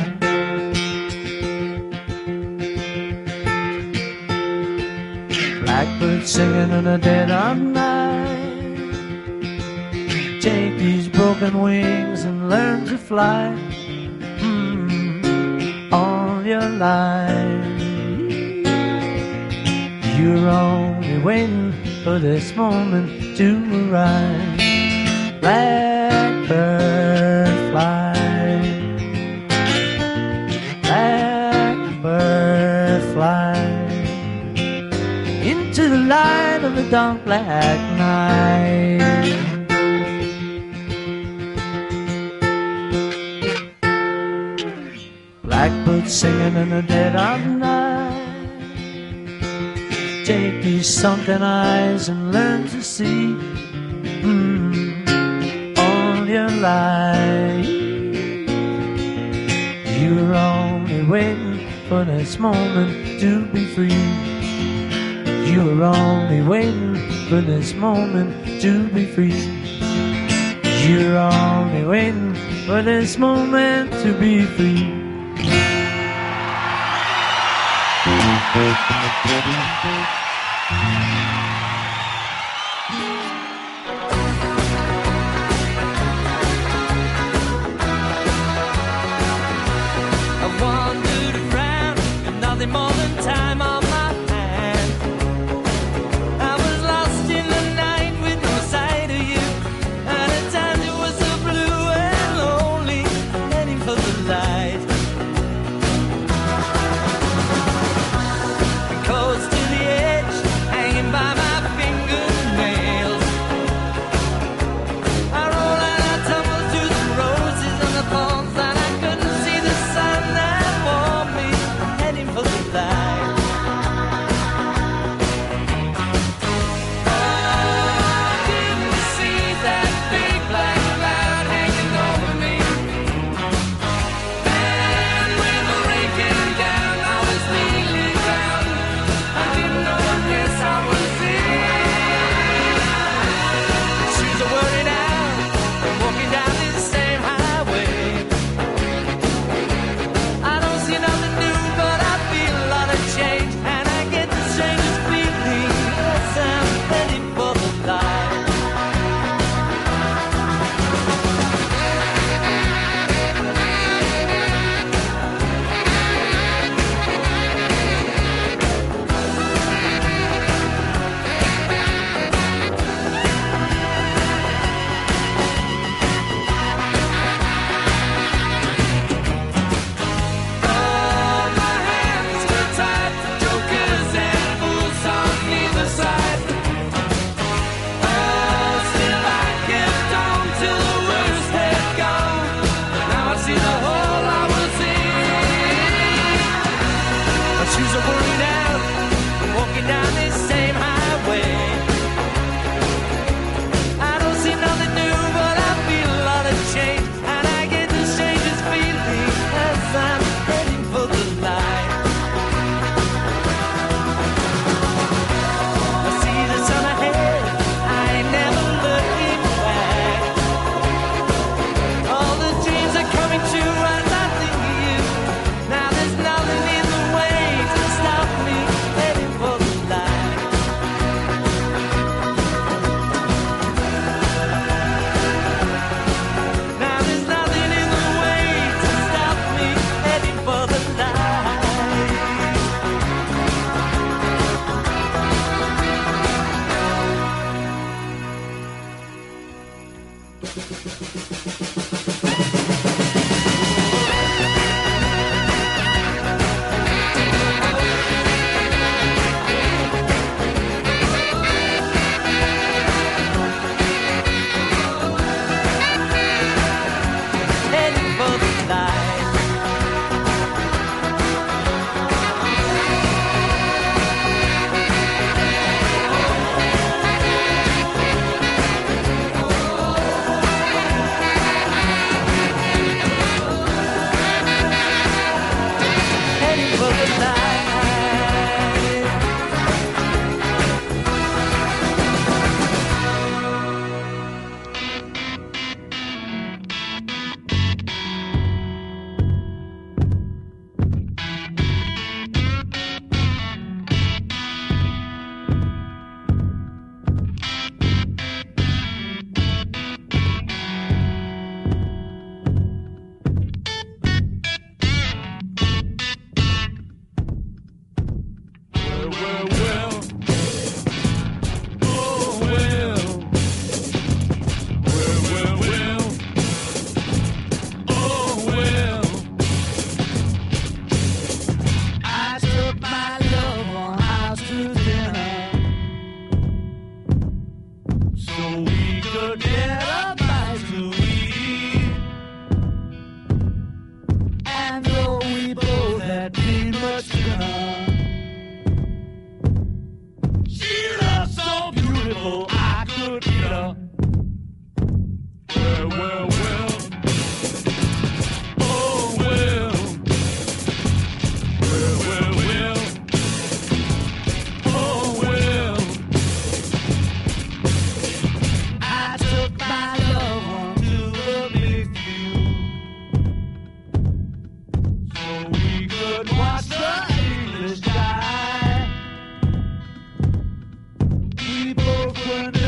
Blackbird singing in the dead of night. Take these broken wings and learn to fly all your life. You're only waiting for this moment to arrive. Blackbird fly, blackbird fly into the light of the dark black night. Blackbird singing in the dead of night. Take these sunken eyes and learn to see all your life. You're only waiting for this moment to be free. You were only waiting for this moment to be free. You're only waiting for this moment to be free. I've wandered around with nothing more than time on my hand. I was lost in the night with no sight of you, and at times it was so blue and lonely, heading for the light. Close to the edge, hanging by my fingernails. I roll and I tumble through the roses and the palms, and I couldn't see the sun that warmed me, heading for the light. Oh, didn't you see that big black cloud hanging over me? And when the rain came down, I was kneeling down. I didn't know what mess I was in. Shoes are worn out, I'm walking down this same highway. I don't see nothing new, but I feel a lot of change, and I get the strangest feeling as I'm heading for the light. Oh, my hands were tied to jokers and fools on either side. Oh, still I kept on till the worst had gone. Now I see the hole I was in. My shoes are worn out, I'm walking down this same highway. I don't see nothing new, but I feel a lot of change, and I get the strangest feeling as I'm heading for the light. I see the sun ahead, I ain't never looking back. All the dreams are coming true as I think of you. Now there's nothing in the way to stop me heading for the light. Now there's nothing in the way to stop me heading dinner. She looked so beautiful, I could eat her. Well, well, well. Oh, well. Well, well, well. Oh, well. I took my loved one to the big view, so we could watch the English die. We both went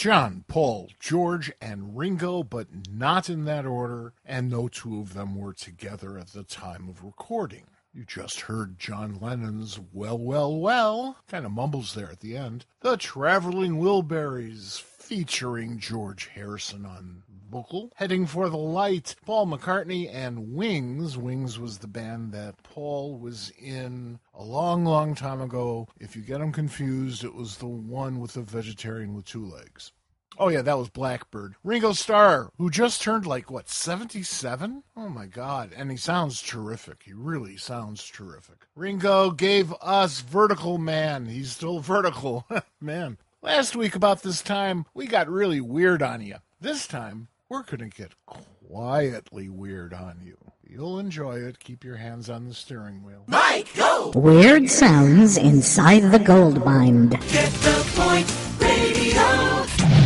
John, Paul, George, and Ringo, but not in that order, and no two of them were together at the time of recording. You just heard John Lennon's Well, Well, Well, kind of mumbles there at the end. The Traveling Wilburys, featuring George Harrison on vocal. Heading for the Light, Paul McCartney and Wings. Wings was the band that Paul was in a long, long time ago. If you get them confused, it was the one with the vegetarian with two legs. Oh, yeah, that was Blackbird. Ringo Starr, who just turned, 77? Oh, my God. And he sounds terrific. He really sounds terrific. Ringo gave us Vertical Man. He's still vertical. Man. Last week about this time, we got really weird on you. This time, we're going to get quietly weird on you. You'll enjoy it. Keep your hands on the steering wheel. Mike, go! Weird sounds inside the gold mine. Get the point, radio.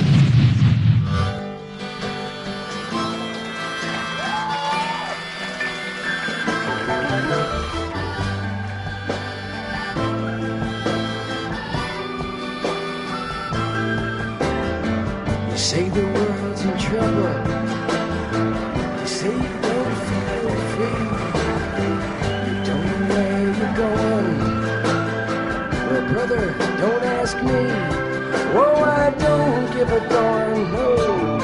You say the world's in trouble. You say you don't feel free. You don't know where you're going. Well, brother, don't ask me. Oh, I don't give a darn, no.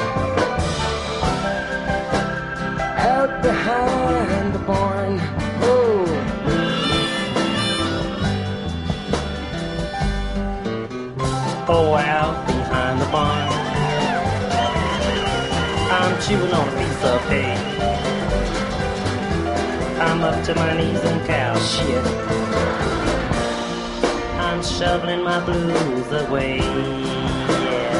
Out behind the barn, oh. Oh, out behind the barn, I'm chewing on a piece of hay. I'm up to my knees in cow shit. I'm shoveling my blues away, yeah.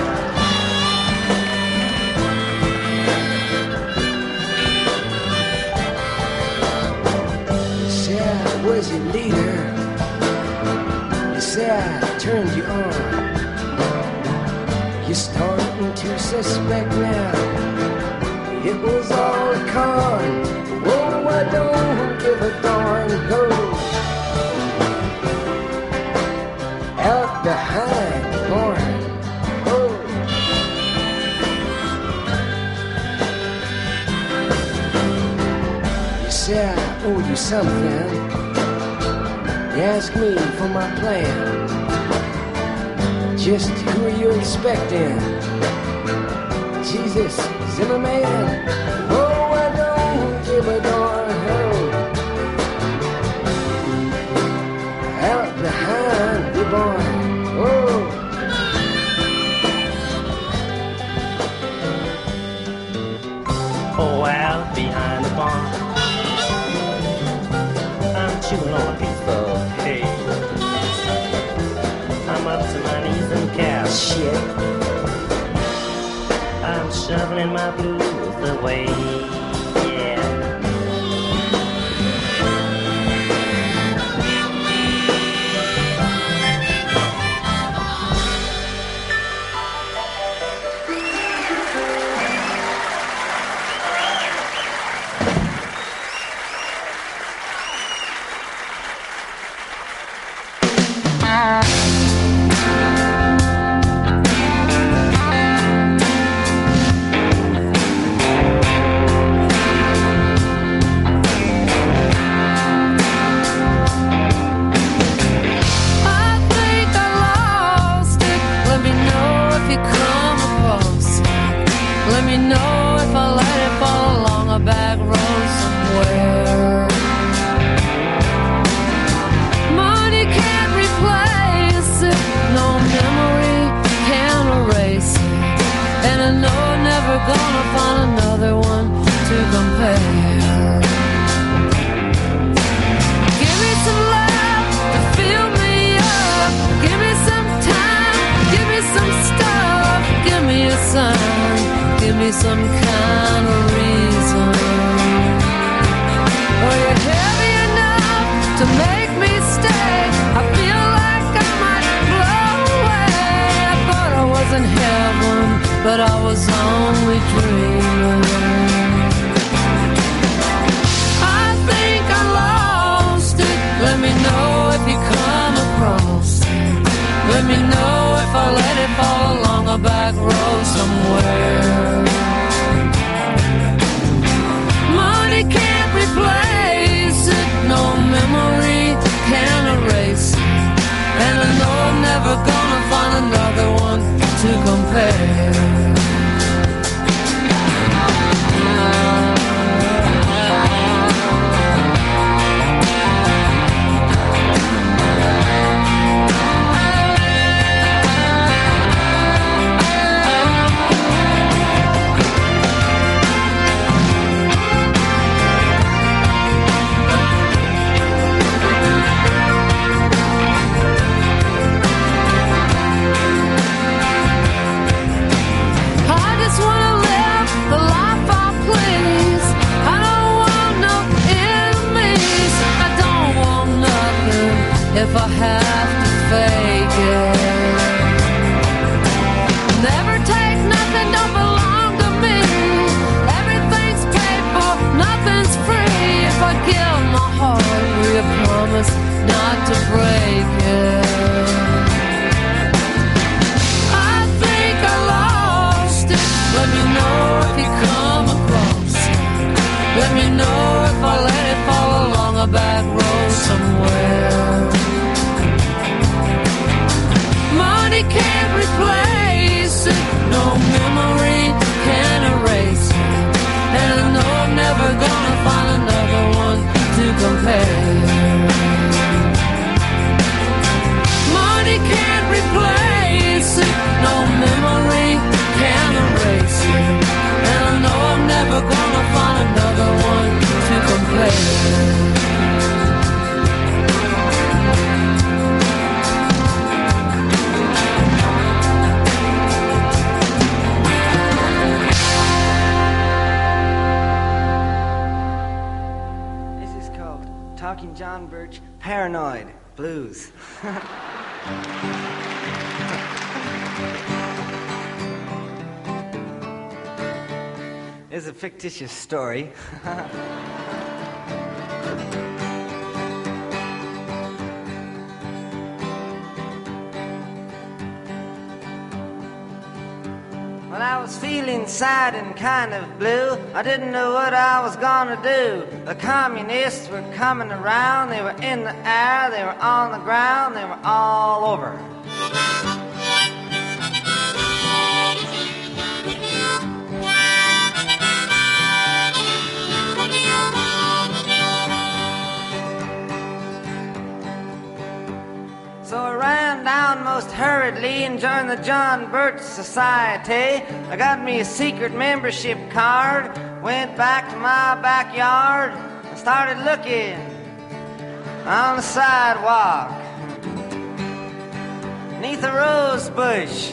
You say I was your leader. You say I turned you on. You're starting to suspect now it was all a con. Oh, I don't give a darn, no. Out behind the barn, oh. You say I owe you something. You ask me for my plan. Just who are you expecting? Jesus, Zimmerman? Oh, I don't give a darn, no. Out behind the barn, oh. Oh, out behind the barn, I'm chewing on a piece of hay. I'm up to my knees in cow shit. I'm shoveling my blues away, yeah. But I was only dreaming. I think I lost it. Let me know if you come across it. Let me know if I let it fall along a back road. have to fake it. Never take nothing, don't belong to me. Everything's paid for, nothing's free. If I give my heart, we promise not to break it. I think I lost it. Let me know if you come across it. Let me know if I let it fall along a back road somewhere. Money can't replace it. No memory can erase it. And I know I'm never gonna find another one to compare. Money can't replace it. No memory can erase it. And I know I'm never gonna find another one to compare. Talking John Birch, Paranoid Blues. It's a fictitious story. When I was feeling sad and kind of blue, I didn't know what I was gonna do. The communists were coming around, they were in the air, they were on the ground, they were all over. So I ran down most hurriedly and joined the John Birch Society. I got me a secret membership card, went back to my backyard and started looking on the sidewalk beneath a rose bush.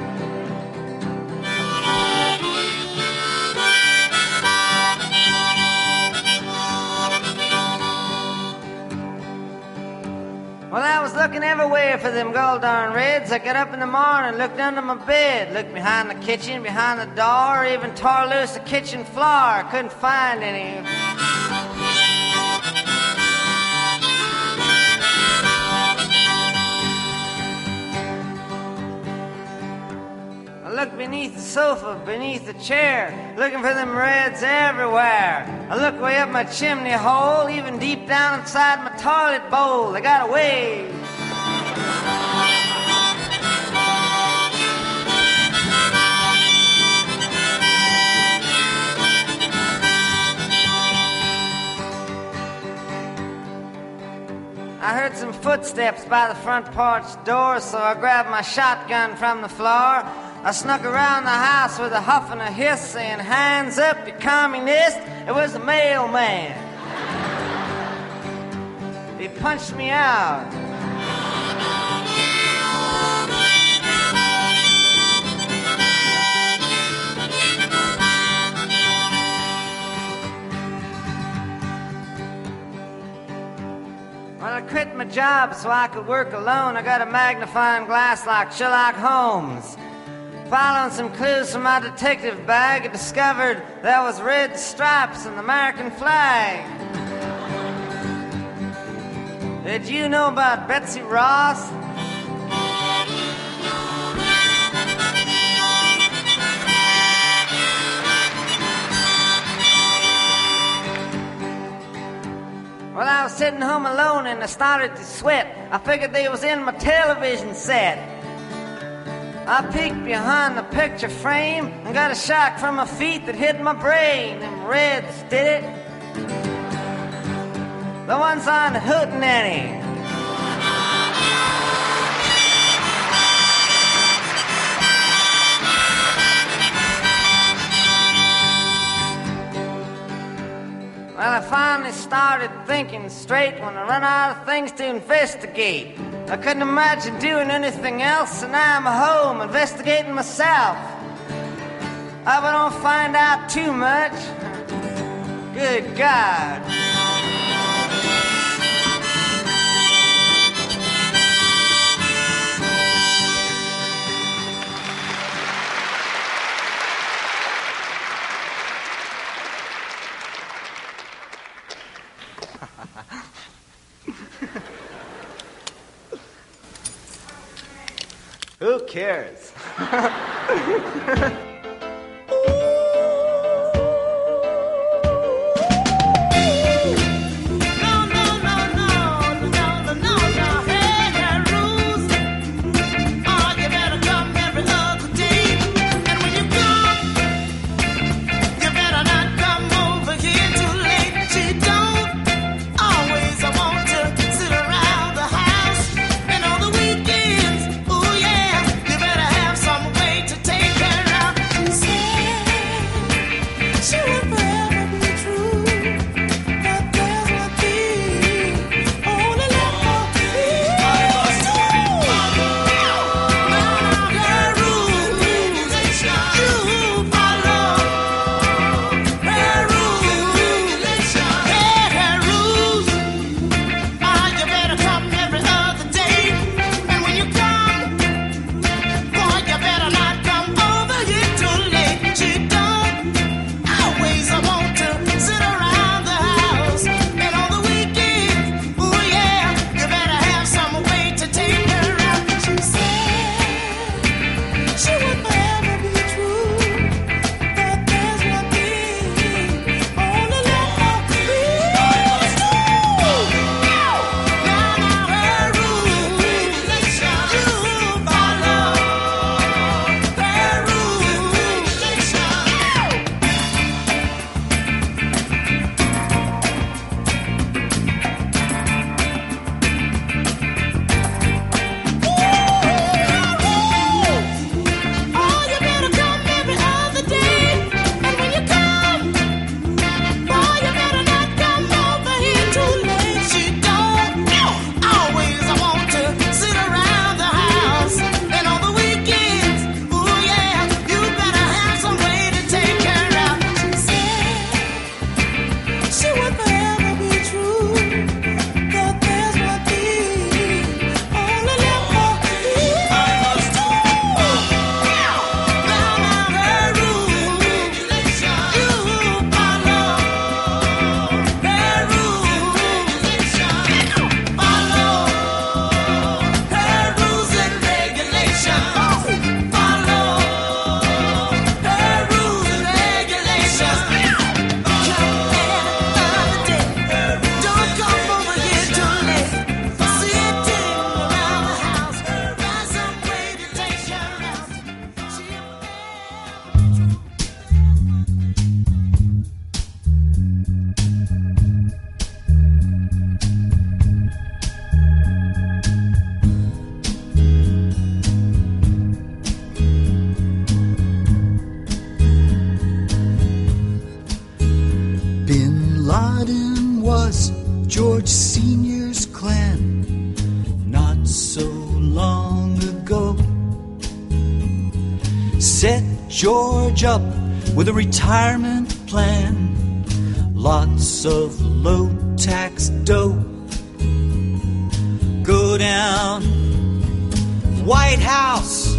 Well, I was looking everywhere for them gold darn reds. I got up in the morning, looked under my bed, looked behind the kitchen, behind the door, even tore loose the kitchen floor. Couldn't find any. I looked beneath the sofa, beneath the chair, looking for them reds everywhere. I looked way up my chimney hole, even deep down inside my toilet bowl. They got away. I heard some footsteps by the front porch door, so I grabbed my shotgun from the floor. I snuck around the house with a huff and a hiss, saying, "Hands up, you communist!" It was the mailman. He punched me out. Well, I quit my job so I could work alone. I got a magnifying glass like Sherlock Holmes. Following some clues from my detective bag, I discovered there was red stripes on the American flag. Did you know about Betsy Ross? Well, I was sitting home alone and I started to sweat. I figured they was in my television set. I peeked behind the picture frame and got a shock from my feet that hit my brain. Them reds did it. The ones on Hootenanny. Well, I finally started thinking straight when I ran out of things to investigate. I couldn't imagine doing anything else, and now I'm home investigating myself. I hope I don't find out too much. Good God. Who cares? George Sr.'s clan not so long ago. Set George up with a retirement plan, lots of low-tax dough. Go down White House,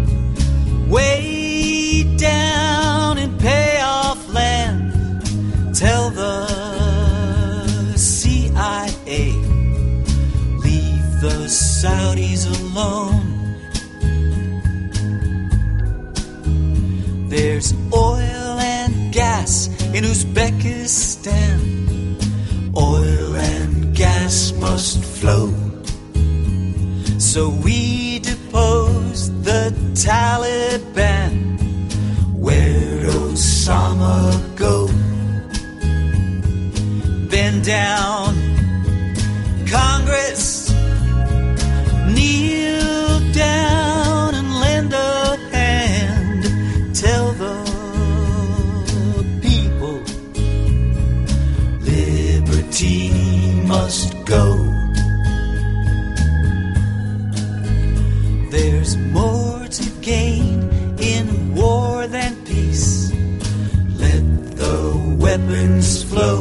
way down and pay off land. Tell the CIA, leave the Saudis alone. There's oil and gas in Uzbekistan. Oil and gas must flow. So we depose the Taliban. Where'd Osama go? Bend down, Congress, kneel down and lend a hand. Tell the people liberty must go. There's more to gain in war than peace. Let the weapons flow.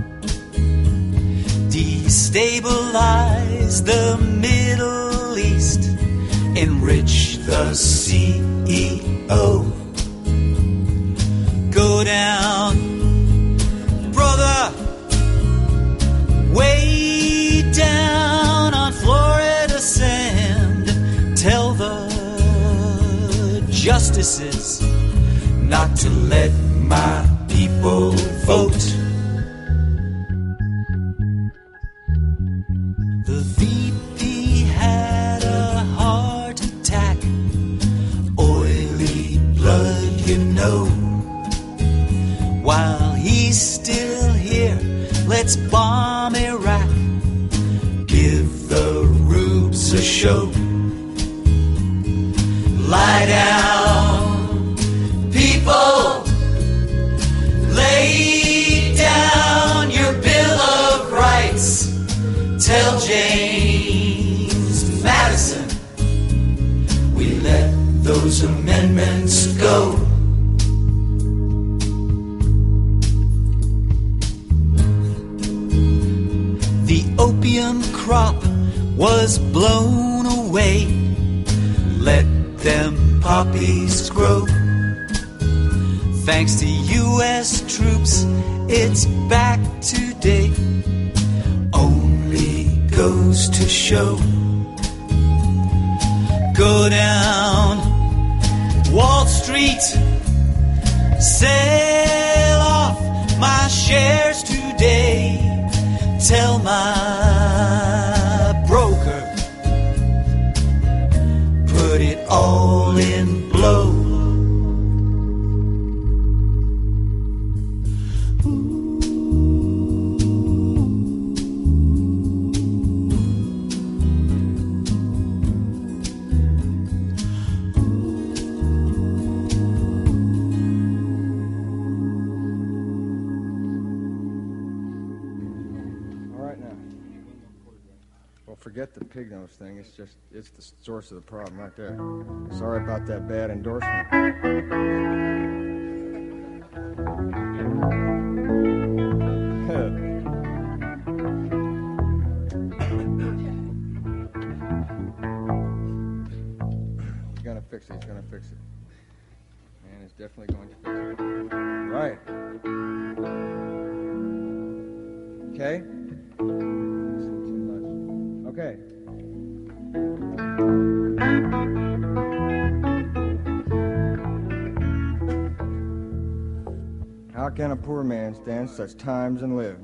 Destabilize the Middle East. Enrich the CEO. Go down, brother, way down on Florida sand. Tell the justices not to let my people vote. The VP had a heart attack, oily blood, you know. While he's still here, let's bomb Iraq, give the rubes a show. Lie down, people, lay down your Bill of Rights. Tell James Madison we let those amendments go. The opium crop was blown away. Let them poppies grow. Thanks to U.S. troops, it's back today. Only goes to show. Go down Wall Street, sell off my shares today. Tell my broker, put it all in blow. Forget the pig nose thing. It's the source of the problem right there. Sorry about that bad endorsement. He's gonna fix it. He's gonna fix it. Man, he's definitely going to fix it. Right. Okay. Okay. How can a poor man stand such times and live?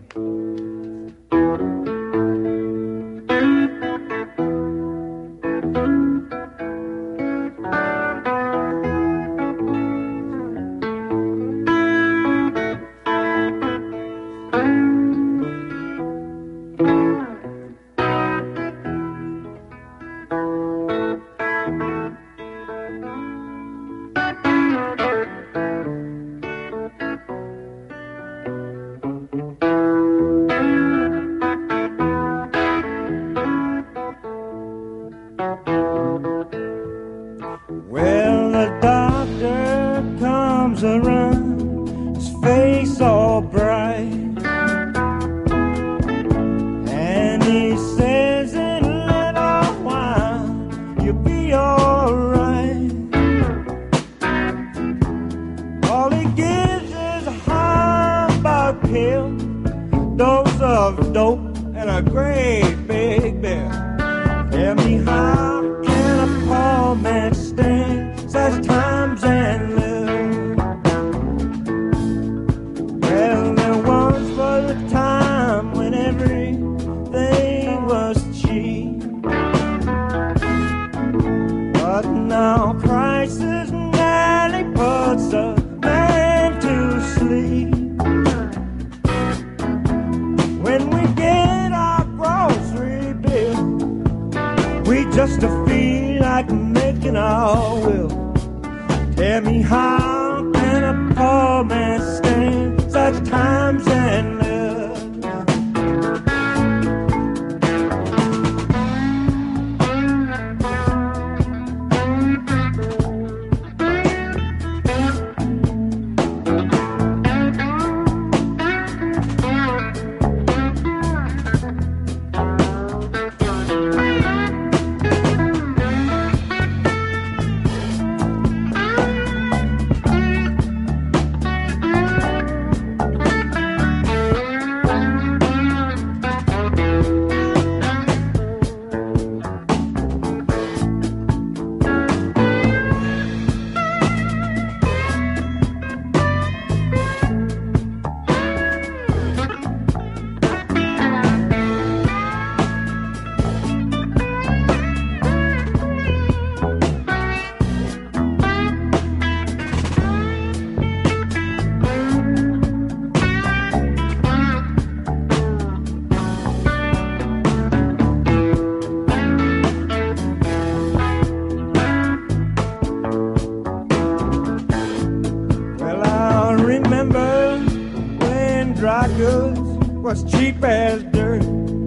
was cheap as dirt.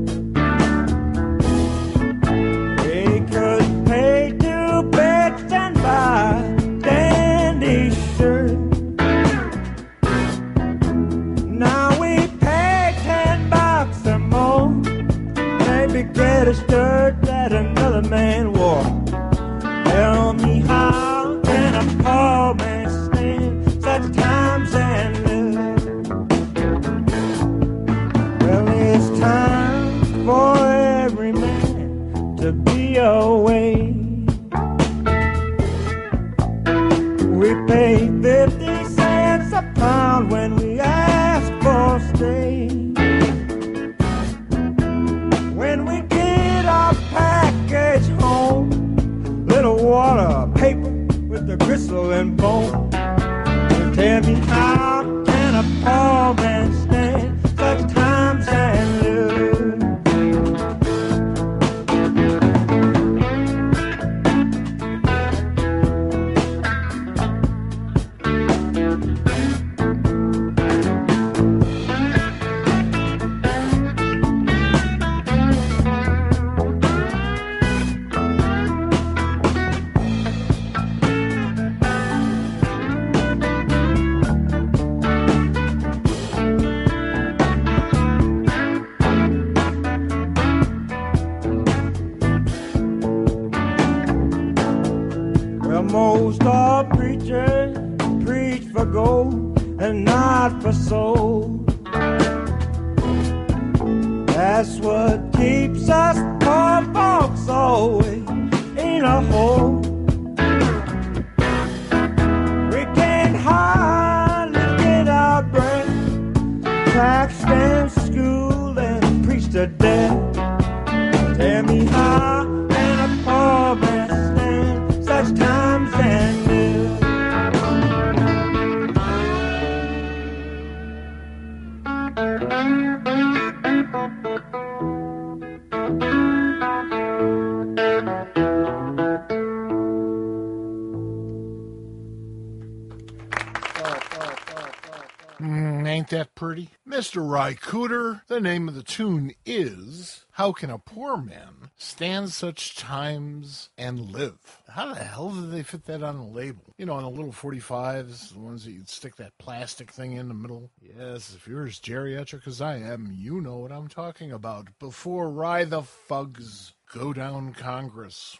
They could pay 2 bits and buy a dandy shirt. Now we pay $10 or more, maybe get a shirt that another man wore. Tell me, how can a poor man stand such times and live? Well, it's time for every man to be away. We pay 50 cents a pound when we ask for stay. When we get our package home, little water, paper with the gristle and bone. Tell me, how can a poor man stand such times and live? Most all preachers preach for gold and not for soul. That's what keeps us poor folks always in a hole. We can't hardly get our breath, taxed and schooled and preached to death. Tell me, how can a poor man stand such times and live? Ain't that pretty? Mr. Rycooter, the name of the tune is How Can a Poor Man Stand Such Times and Live? How the hell did they fit that on a label? You know, on the little 45s, the ones that you'd stick that plastic thing in the middle. Yes, if you're as geriatric as I am, you know what I'm talking about. Before Rye the Fugs go down Congress.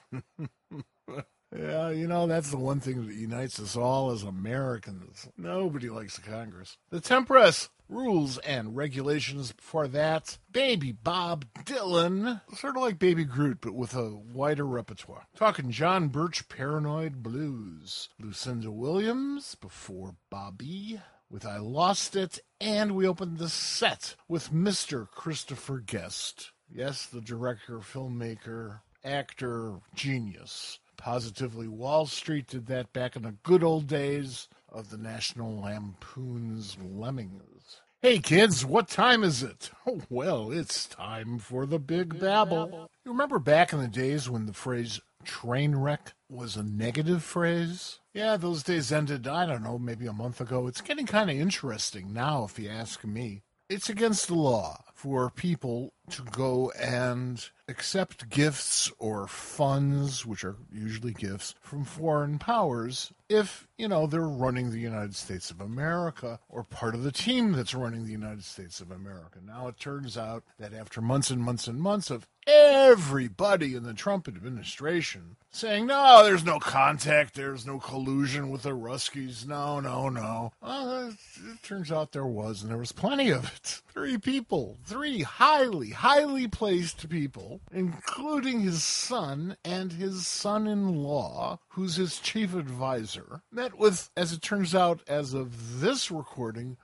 Yeah, you know, that's the one thing that unites us all as Americans. Nobody likes the Congress. The Tempress, rules and regulations. Before that, Baby Bob Dylan. Sort of like Baby Groot, but with a wider repertoire. Talking John Birch, Paranoid Blues. Lucinda Williams, before Bobby, with I Lost It. And we opened the set with Mr. Christopher Guest. Yes, the director, filmmaker, actor, genius. Positively Wall Street did that back in the good old days of the National Lampoon's Lemmings. Hey kids, what time is it? Oh, well, it's time for the Big Babble. You remember back in the days when the phrase train wreck was a negative phrase? Yeah, those days ended, I don't know, maybe a month ago. It's getting kind of interesting now, if you ask me. It's against the law for people to go and accept gifts or funds, which are usually gifts, from foreign powers if, you know, they're running the United States of America or part of the team that's running the United States of America. Now it turns out that after months and months and months of everybody in the Trump administration saying, no, there's no contact, there's no collusion with the Ruskies, no. Well, it turns out there was, and there was plenty of it. 3 people, 3 highly placed people, including his son and his son-in-law, who's his chief advisor, met with, as it turns out, as of this recording,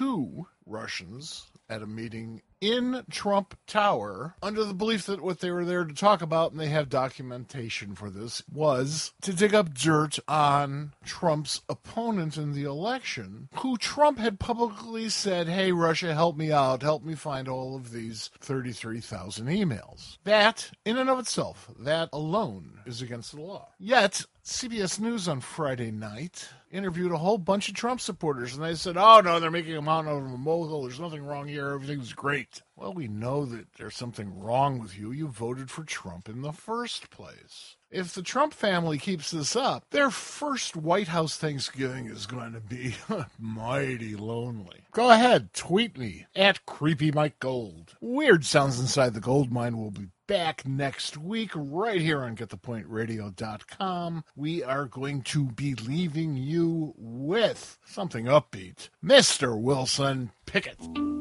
2 Russians at a meeting in Trump Tower under the belief that what they were there to talk about, and they have documentation for this, was to dig up dirt on Trump's opponent in the election, who Trump had publicly said, hey, Russia, help me out, help me find all of these 33,000 emails. That, in and of itself, that alone is against the law. Yet, CBS News on Friday night interviewed a whole bunch of Trump supporters, and they said, oh, no, they're making a mountain out of a molehill. There's nothing wrong here. Everything's great. Well, we know that there's something wrong with you. You voted for Trump in the first place. If the Trump family keeps this up, their first White House Thanksgiving is going to be mighty lonely. Go ahead, tweet me at Creepy Mike Gold. Weird Sounds Inside the Gold Mine will be back next week right here on GetThePointRadio.com. We are going to be leaving you with something upbeat. Mr. Wilson Pickett.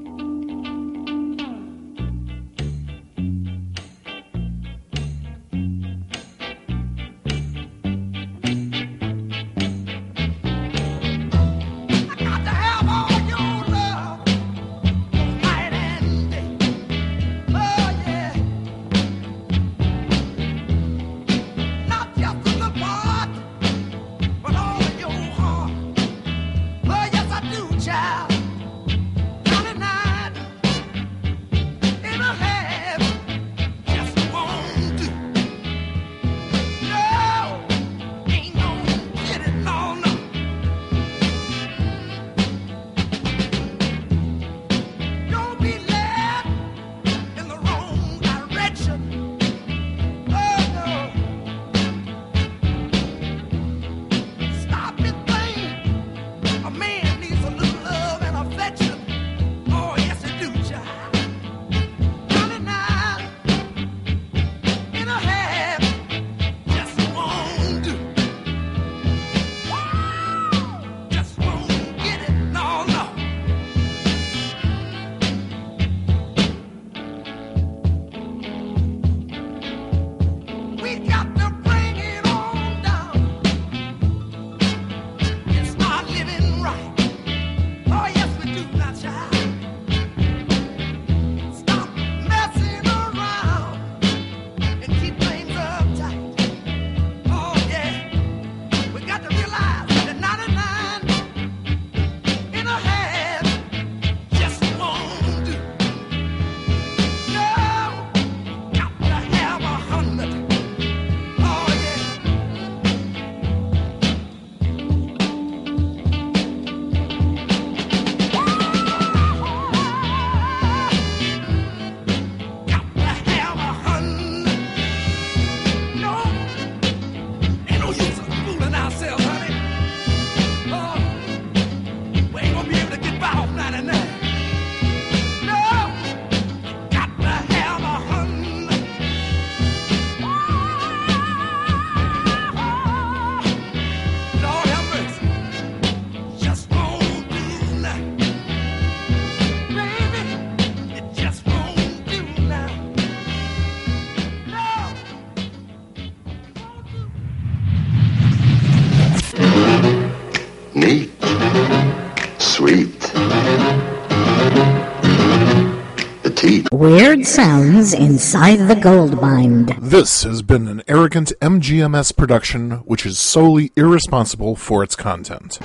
Weird Sounds Inside the Gold Mine. This has been an arrogant MGMS production which is solely irresponsible for its content.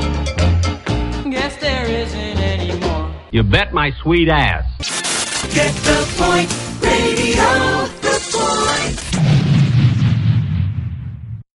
Guess there isn't any more. You bet my sweet ass. Get the Point Radio.